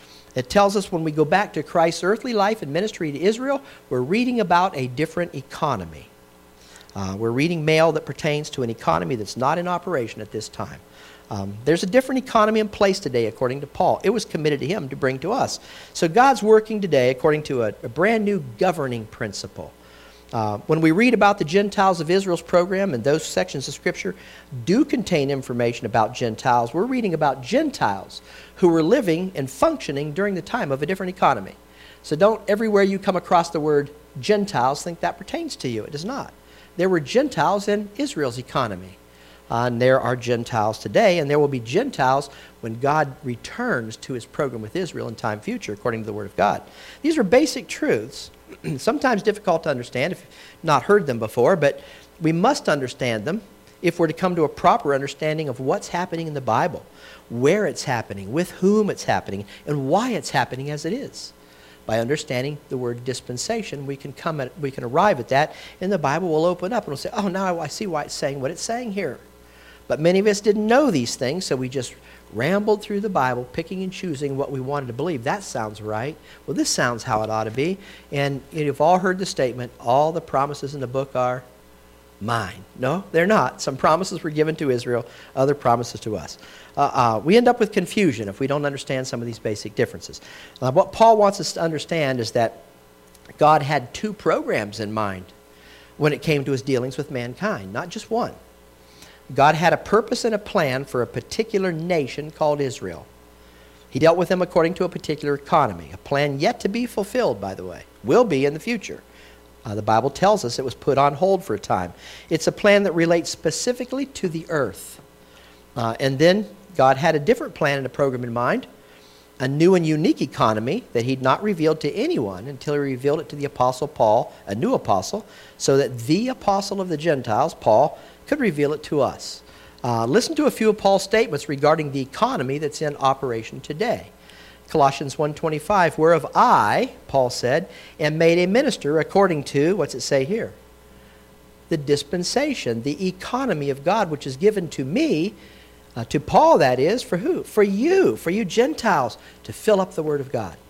It tells us when we go back to Christ's earthly life and ministry to Israel, we're reading about a different economy. Uh, we're reading mail that pertains to an economy that's not in operation at this time. Um, there's a different economy in place today, according to Paul. It was committed to him to bring to us. So God's working today according to a, a brand new governing principle. Uh, when we read about the Gentiles of Israel's program, and those sections of Scripture do contain information about Gentiles, we're reading about Gentiles who were living and functioning during the time of a different economy. So don't everywhere you come across the word Gentiles think that pertains to you. It does not. There were Gentiles in Israel's economy. Uh, and there are Gentiles today, and there will be Gentiles when God returns to his program with Israel in time future, according to the Word of God. These are basic truths, sometimes difficult to understand if you've not heard them before, but we must understand them if we're to come to a proper understanding of what's happening in the Bible, where it's happening, with whom it's happening, and why it's happening as it is. By understanding the word dispensation, we can come at, we can arrive at that, and the Bible will open up and we'll say, oh, now I see why it's saying what it's saying here. But many of us didn't know these things, so we just rambled through the Bible, picking and choosing what we wanted to believe. That sounds right. Well, this sounds how it ought to be. And you've all heard the statement, all the promises in the book are mine. No, they're not. Some promises were given to Israel, other promises to us. Uh, uh, we end up with confusion if we don't understand some of these basic differences. Uh, what Paul wants us to understand is that God had two programs in mind when it came to his dealings with mankind, not just one. God had a purpose and a plan for a particular nation called Israel. He dealt with them according to a particular economy, a plan yet to be fulfilled, by the way, will be in the future. Uh, the Bible tells us it was put on hold for a time. It's a plan that relates specifically to the earth. Uh, and then God had a different plan and a program in mind, a new and unique economy that he'd not revealed to anyone until he revealed it to the Apostle Paul, a new apostle, so that the apostle of the Gentiles, Paul, could reveal it to us. Uh, listen to a few of Paul's statements regarding the economy that's in operation today. Colossians one twenty-five, whereof I, Paul said, am made a minister according to, what's it say here? The dispensation, the economy of God, which is given to me, uh, to Paul that is, for who? For you, for you Gentiles, to fill up the Word of God.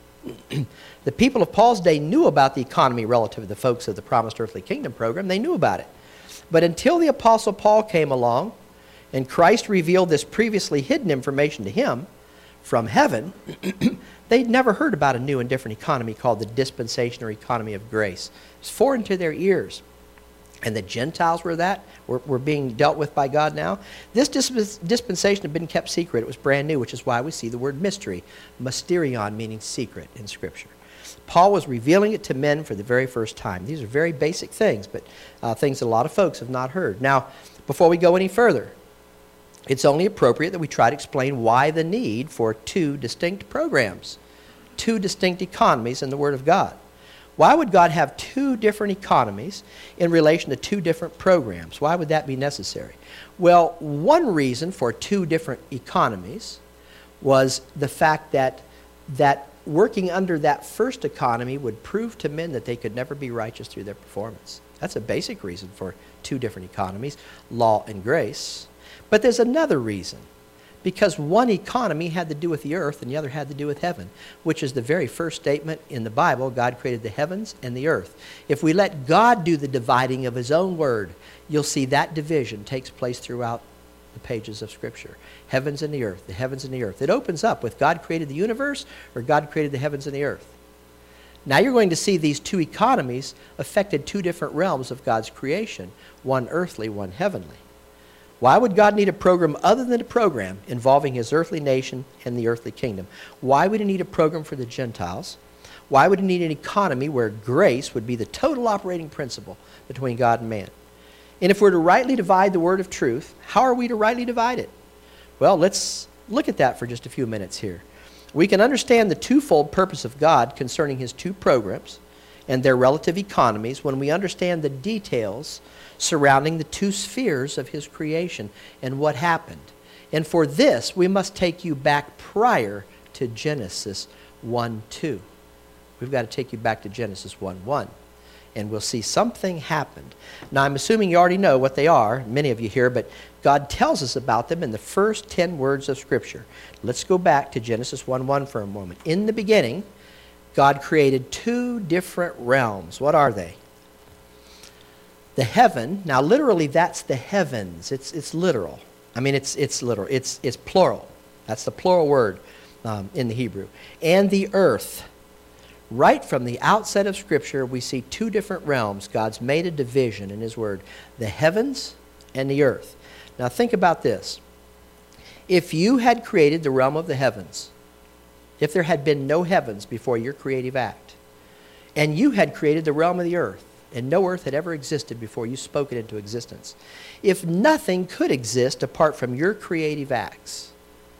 The people of Paul's day knew about the economy relative to the folks of the Promised Earthly Kingdom program. They knew about it. But until the Apostle Paul came along and Christ revealed this previously hidden information to him from heaven, they'd never heard about a new and different economy called the dispensation or economy of grace. It's foreign to their ears. And the Gentiles were that, were, were being dealt with by God now. This disp- dispensation had been kept secret. It was brand new, which is why we see the word mystery, mysterion, meaning secret in Scripture. Paul was revealing it to men for the very first time. These are very basic things, but uh, things that a lot of folks have not heard. Now, before we go any further, it's only appropriate that we try to explain why the need for two distinct programs, two distinct economies in the Word of God. Why would God have two different economies in relation to two different programs? Why would that be necessary? Well, one reason for two different economies was the fact that that working under that first economy would prove to men that they could never be righteous through their performance. That's a basic reason for two different economies, law and grace. But there's another reason, because one economy had to do with the earth and the other had to do with heaven, which is the very first statement in the Bible. God created the heavens and the earth. If we let God do the dividing of his own word, you'll see that division takes place throughout the pages of Scripture. Heavens and the earth, the heavens and the earth. It opens up with God created the universe or God created the heavens and the earth. Now you're going to see these two economies affected two different realms of God's creation, one earthly, one heavenly. Why would God need a program other than a program involving his earthly nation and the earthly kingdom? Why would he need a program for the Gentiles? Why would he need an economy where grace would be the total operating principle between God and man? And if we're to rightly divide the word of truth, how are we to rightly divide it? Well, let's look at that for just a few minutes here. We can understand the twofold purpose of God concerning his two programs and their relative economies when we understand the details surrounding the two spheres of his creation and what happened. And for this, we must take you back prior to Genesis one two. We've got to take you back to Genesis one one. And we'll see something happened. Now, I'm assuming you already know what they are, many of you here, but God tells us about them in the first ten words of Scripture. Let's go back to Genesis one one for a moment. In the beginning, God created two different realms. What are they? The heaven, now literally that's the heavens. It's it's literal. I mean, it's it's literal. It's it's plural. That's the plural word um, in the Hebrew. And the earth. Right from the outset of Scripture, we see two different realms. God's made a division in his word. The heavens and the earth. Now think about this. If you had created the realm of the heavens, if there had been no heavens before your creative act, and you had created the realm of the earth, and no earth had ever existed before you spoke it into existence, if nothing could exist apart from your creative acts,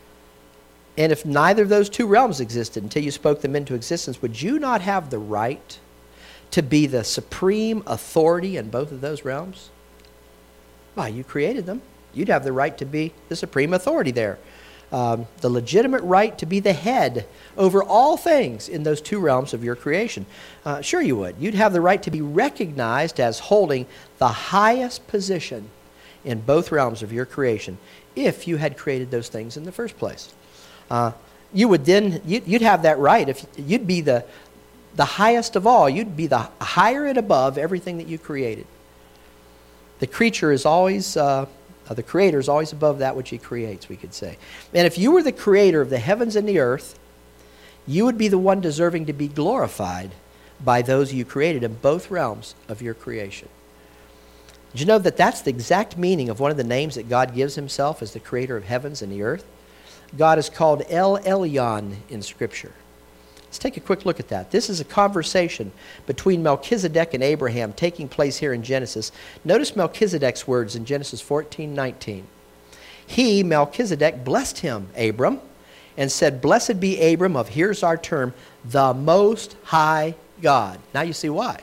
and if neither of those two realms existed until you spoke them into existence, would you not have the right to be the supreme authority in both of those realms? Why, you created them. You'd have the right to be the supreme authority there. Um, the legitimate right to be the head over all things in those two realms of your creation. Uh, sure you would. You'd have the right to be recognized as holding the highest position in both realms of your creation if you had created those things in the first place. Uh, you would then, you'd, you'd have that right. If you'd be the, the highest of all. You'd be the higher and above everything that you created. The creature is always... Uh, Uh, the creator is always above that which he creates, we could say. And if you were the creator of the heavens and the earth, you would be the one deserving to be glorified by those you created in both realms of your creation. Did you know that that's the exact meaning of one of the names that God gives himself as the creator of heavens and the earth? God is called El Elyon in Scripture. Let's take a quick look at that. This is a conversation between Melchizedek and Abraham taking place here in Genesis. Notice Melchizedek's words in Genesis fourteen nineteen. He, Melchizedek, blessed him, Abram, and said, "Blessed be Abram of," here's our term, "the Most High God." Now you see why.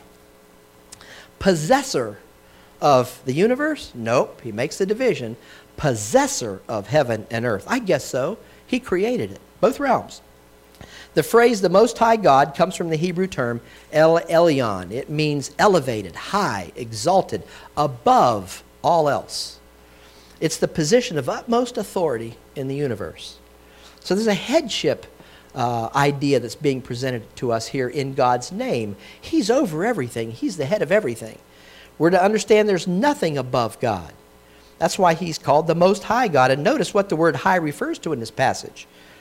Possessor of the universe? Nope. He makes the division. Possessor of heaven and earth. I guess so. He created it. Both realms. The phrase "the Most High God" comes from the Hebrew term El Elyon. It means elevated, high, exalted, above all else. It's the position of utmost authority in the universe. So there's a headship uh, idea that's being presented to us here in God's name. He's over everything. He's the head of everything. We're to understand there's nothing above God. That's why he's called the Most High God. And notice what the word high refers to in this passage.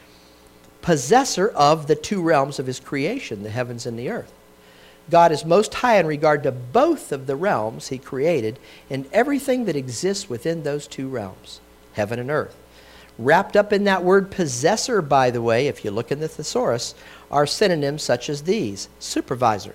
Possessor of the two realms of his creation, the heavens and the earth. God is most high in regard to both of the realms he created and everything that exists within those two realms, heaven and earth. Wrapped up in that word possessor, by the way, if you look in the thesaurus, are synonyms such as these: supervisor,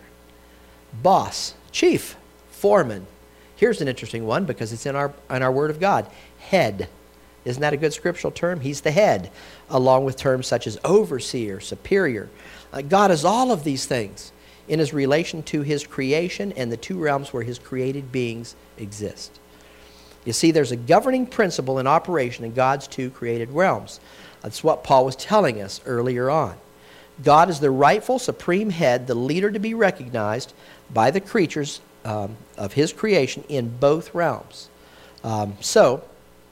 boss, chief, foreman. Here's an interesting one because it's in our, in our Word of God. Head. Isn't that a good scriptural term? He's the head, along with terms such as overseer, superior. Uh, God is all of these things in his relation to his creation and the two realms where his created beings exist. You see, there's a governing principle in operation in God's two created realms. That's what Paul was telling us earlier on. God is the rightful supreme head, the leader to be recognized by the creatures um, of his creation in both realms. Um, so,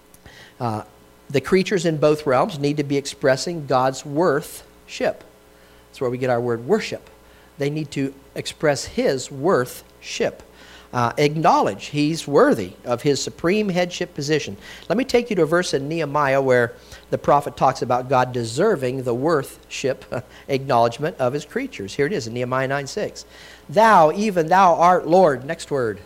Uh, the creatures in both realms need to be expressing God's worth-ship. That's where we get our word worship. They need to express his worth-ship. Uh, acknowledge he's worthy of his supreme headship position. Let me take you to a verse in Nehemiah where the prophet talks about God deserving the worth-ship acknowledgement of his creatures. Here it is in Nehemiah nine six. Thou, even thou art Lord. Next word.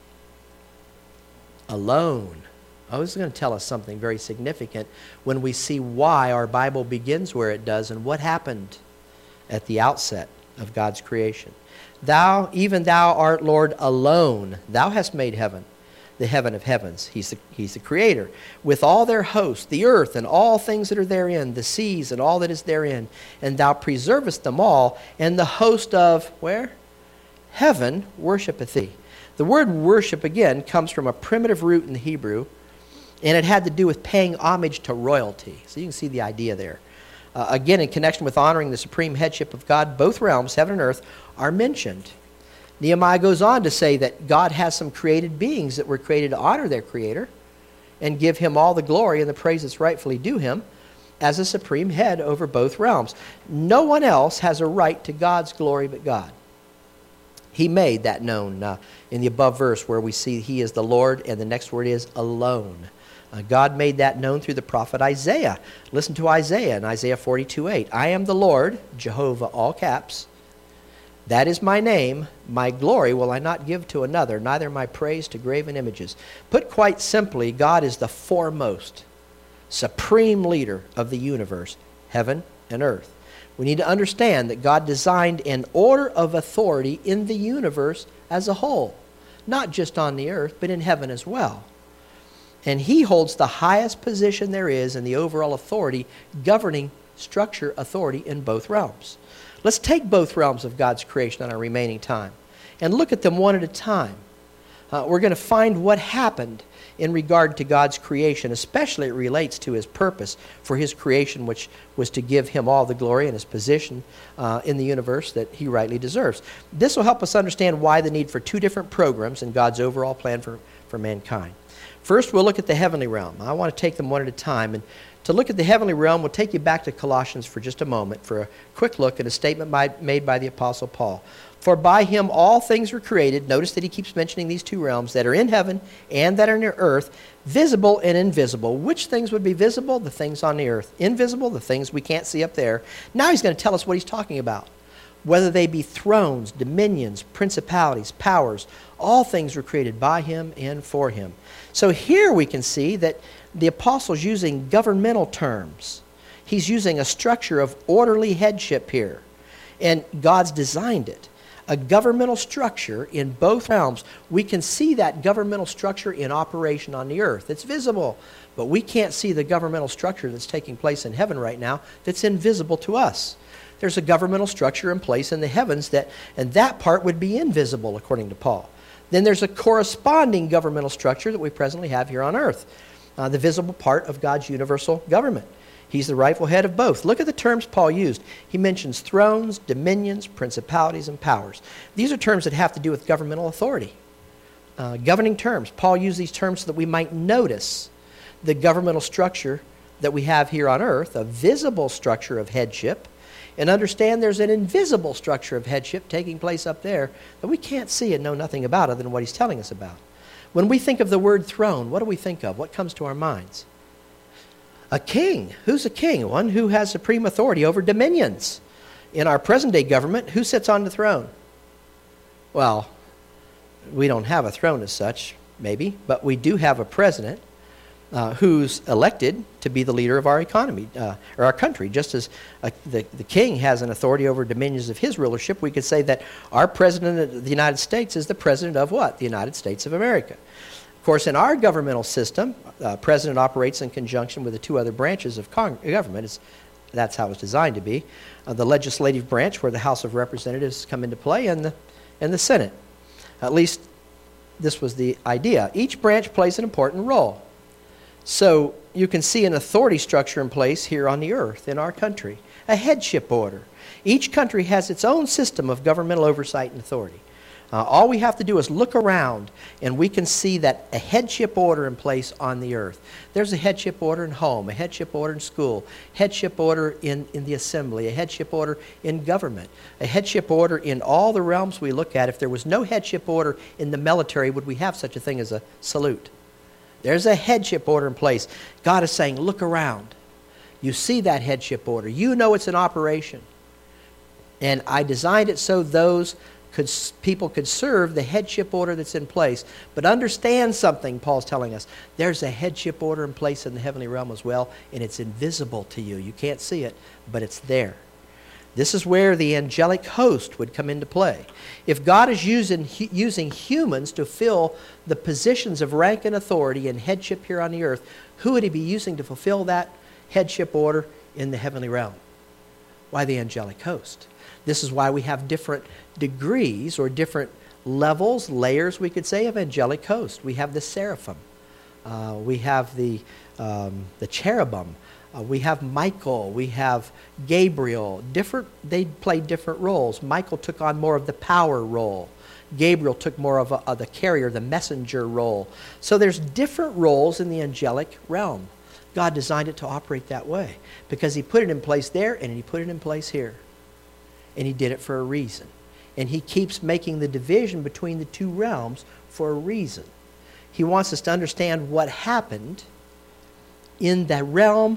Alone. Oh, this is going to tell us something very significant when we see why our Bible begins where it does and what happened at the outset of God's creation. Thou, even thou art Lord alone. Thou hast made heaven, the heaven of heavens. He's the, he's the creator. With all their host, the earth and all things that are therein, the seas and all that is therein. And thou preservest them all, and the host of, where? Heaven worshipeth thee. The word worship, again, comes from a primitive root in the Hebrew, and it had to do with paying homage to royalty. So you can see the idea there. Uh, again, in connection with honoring the supreme headship of God, both realms, heaven and earth, are mentioned. Nehemiah goes on to say that God has some created beings that were created to honor their Creator and give him all the glory and the praise that's rightfully due him as a supreme head over both realms. No one else has a right to God's glory but God. He made that known uh, in the above verse where we see he is the Lord, and the next word is alone. Uh, God made that known through the prophet Isaiah. Listen to Isaiah in Isaiah forty-two eight. I am the Lord, Jehovah, all caps. That is my name. My glory will I not give to another, neither my praise to graven images. Put quite simply, God is the foremost, supreme leader of the universe, heaven and earth. We need to understand that God designed an order of authority in the universe as a whole, not just on the earth, but in heaven as well. And he holds the highest position there is in the overall authority, governing structure authority in both realms. Let's take both realms of God's creation on our remaining time and look at them one at a time. Uh, we're going to find what happened in regard to God's creation, especially it relates to his purpose for his creation, which was to give him all the glory and his position uh, in the universe that he rightly deserves. This will help us understand why the need for two different programs in God's overall plan for, for mankind. First, we'll look at the heavenly realm. I want to take them one at a time. And to look at the heavenly realm, we'll take you back to Colossians for just a moment for a quick look at a statement by, made by the Apostle Paul. For by him all things were created. Notice that he keeps mentioning these two realms that are in heaven and that are in the earth, visible and invisible. Which things would be visible? The things on the earth. Invisible, the things we can't see up there. Now he's going to tell us what he's talking about. Whether they be thrones, dominions, principalities, powers, all things were created by him and for him. So here we can see that the apostle's using governmental terms. He's using a structure of orderly headship here. And God's designed it. A governmental structure in both realms. We can see that governmental structure in operation on the earth. It's visible. But we can't see the governmental structure that's taking place in heaven right now that's invisible to us. There's a governmental structure in place in the heavens, that, and that part would be invisible, according to Paul. Then there's a corresponding governmental structure that we presently have here on earth, uh, the visible part of God's universal government. He's the rightful head of both. Look at the terms Paul used. He mentions thrones, dominions, principalities, and powers. These are terms that have to do with governmental authority, uh, governing terms. Paul used these terms so that we might notice the governmental structure that we have here on earth, a visible structure of headship, and understand there's an invisible structure of headship taking place up there that we can't see and know nothing about other than what he's telling us about. When we think of the word throne, what do we think of? What comes to our minds? A king. Who's a king? One who has supreme authority over dominions. In our present-day government, who sits on the throne? Well, we don't have a throne as such, maybe, but we do have a president uh, who's elected to be the leader of our economy, uh, or our country. Just as uh, the, the king has an authority over dominions of his rulership, we could say that our president of the United States is the president of what? The United States of America. Of course, in our governmental system, uh, president operates in conjunction with the two other branches of Cong- government. It's, that's how it's designed to be. Uh, the legislative branch, where the House of Representatives come into play, and the, and the Senate. At least this was the idea. Each branch plays an important role. So you can see an authority structure in place here on the earth, in our country. A headship order. Each country has its own system of governmental oversight and authority. Uh, all we have to do is look around, and we can see that a headship order in place on the earth. There's a headship order in home, a headship order in school, headship order in, in the assembly, a headship order in government, a headship order in all the realms we look at. If there was no headship order in the military, would we have such a thing as a salute? There's a headship order in place. God is saying, look around. You see that headship order. You know it's in operation. And I designed it so those Could, people could serve the headship order that's in place. But understand something, Paul's telling us. There's a headship order in place in the heavenly realm as well, and it's invisible to you. You can't see it, but it's there. This is where the angelic host would come into play. If God is using, using humans to fill the positions of rank and authority and headship here on the earth, who would he be using to fulfill that headship order in the heavenly realm? Why, the angelic host. This is why we have different degrees or different levels, layers, we could say, of angelic host. We have the seraphim. Uh, we have the, um, the cherubim. Uh, we have Michael. We have Gabriel. Different. They played different roles. Michael took on more of the power role. Gabriel took more of, a, of the carrier, the messenger role. So there's different roles in the angelic realm. God designed it to operate that way because he put it in place there and he put it in place here. And he did it for a reason. And he keeps making the division between the two realms for a reason. He wants us to understand what happened in that realm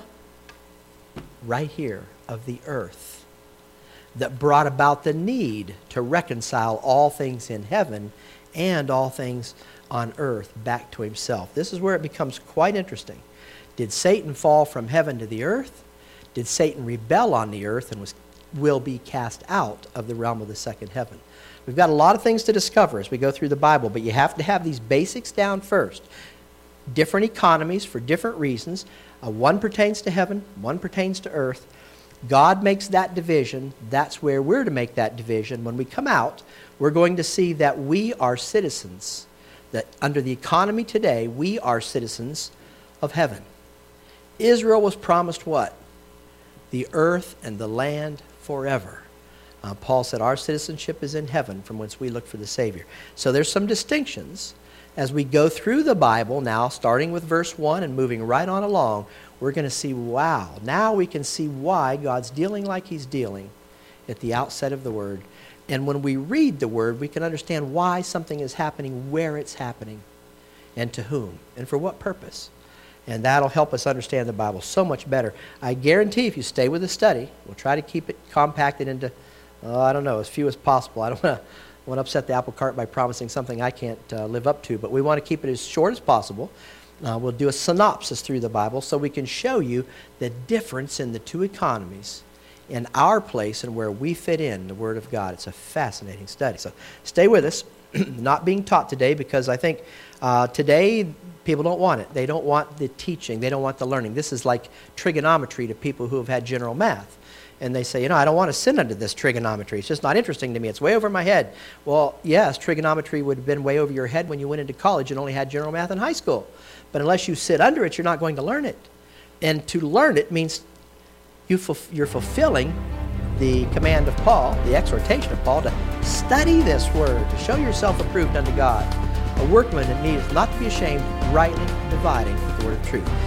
right here of the earth that brought about the need to reconcile all things in heaven and all things on earth back to himself. This is where it becomes quite interesting. Did Satan fall from heaven to the earth? Did Satan rebel on the earth and was will be cast out of the realm of the second heaven? We've got a lot of things to discover as we go through the Bible, but you have to have these basics down first. Different economies for different reasons. Uh, one pertains to heaven, one pertains to earth. God makes that division. That's where we're to make that division. When we come out, we're going to see that we are citizens, that under the economy today, we are citizens of heaven. Israel was promised what? The earth and the land forever. Uh, Paul said our citizenship is in heaven from whence we look for the Savior. So there's some distinctions. As we go through the Bible now, starting with verse one and moving right on along, we're going to see, wow, now we can see why God's dealing like he's dealing at the outset of the Word. And when we read the Word, we can understand why something is happening, where it's happening, and to whom, and for what purpose. And that'll help us understand the Bible so much better. I guarantee if you stay with the study, we'll try to keep it compacted into, uh, I don't know, as few as possible. I don't want to want to upset the apple cart by promising something I can't uh, live up to, but we want to keep it as short as possible. Uh, we'll do a synopsis through the Bible so we can show you the difference in the two economies in our place and where we fit in the Word of God. It's a fascinating study. So stay with us. Not being taught today because I think uh, today people don't want it. They don't want the teaching. They don't want the learning. This is like trigonometry to people who have had general math. And they say, you know, I don't want to sit under this trigonometry. It's just not interesting to me. It's way over my head. Well, yes, trigonometry would have been way over your head when you went into college and only had general math in high school. But unless you sit under it, you're not going to learn it. And to learn it means you fulf- you're fulfilling the command of Paul, the exhortation of Paul, to study this word, to show yourself approved unto God, a workman that needs not to be ashamed, rightly dividing the word of truth.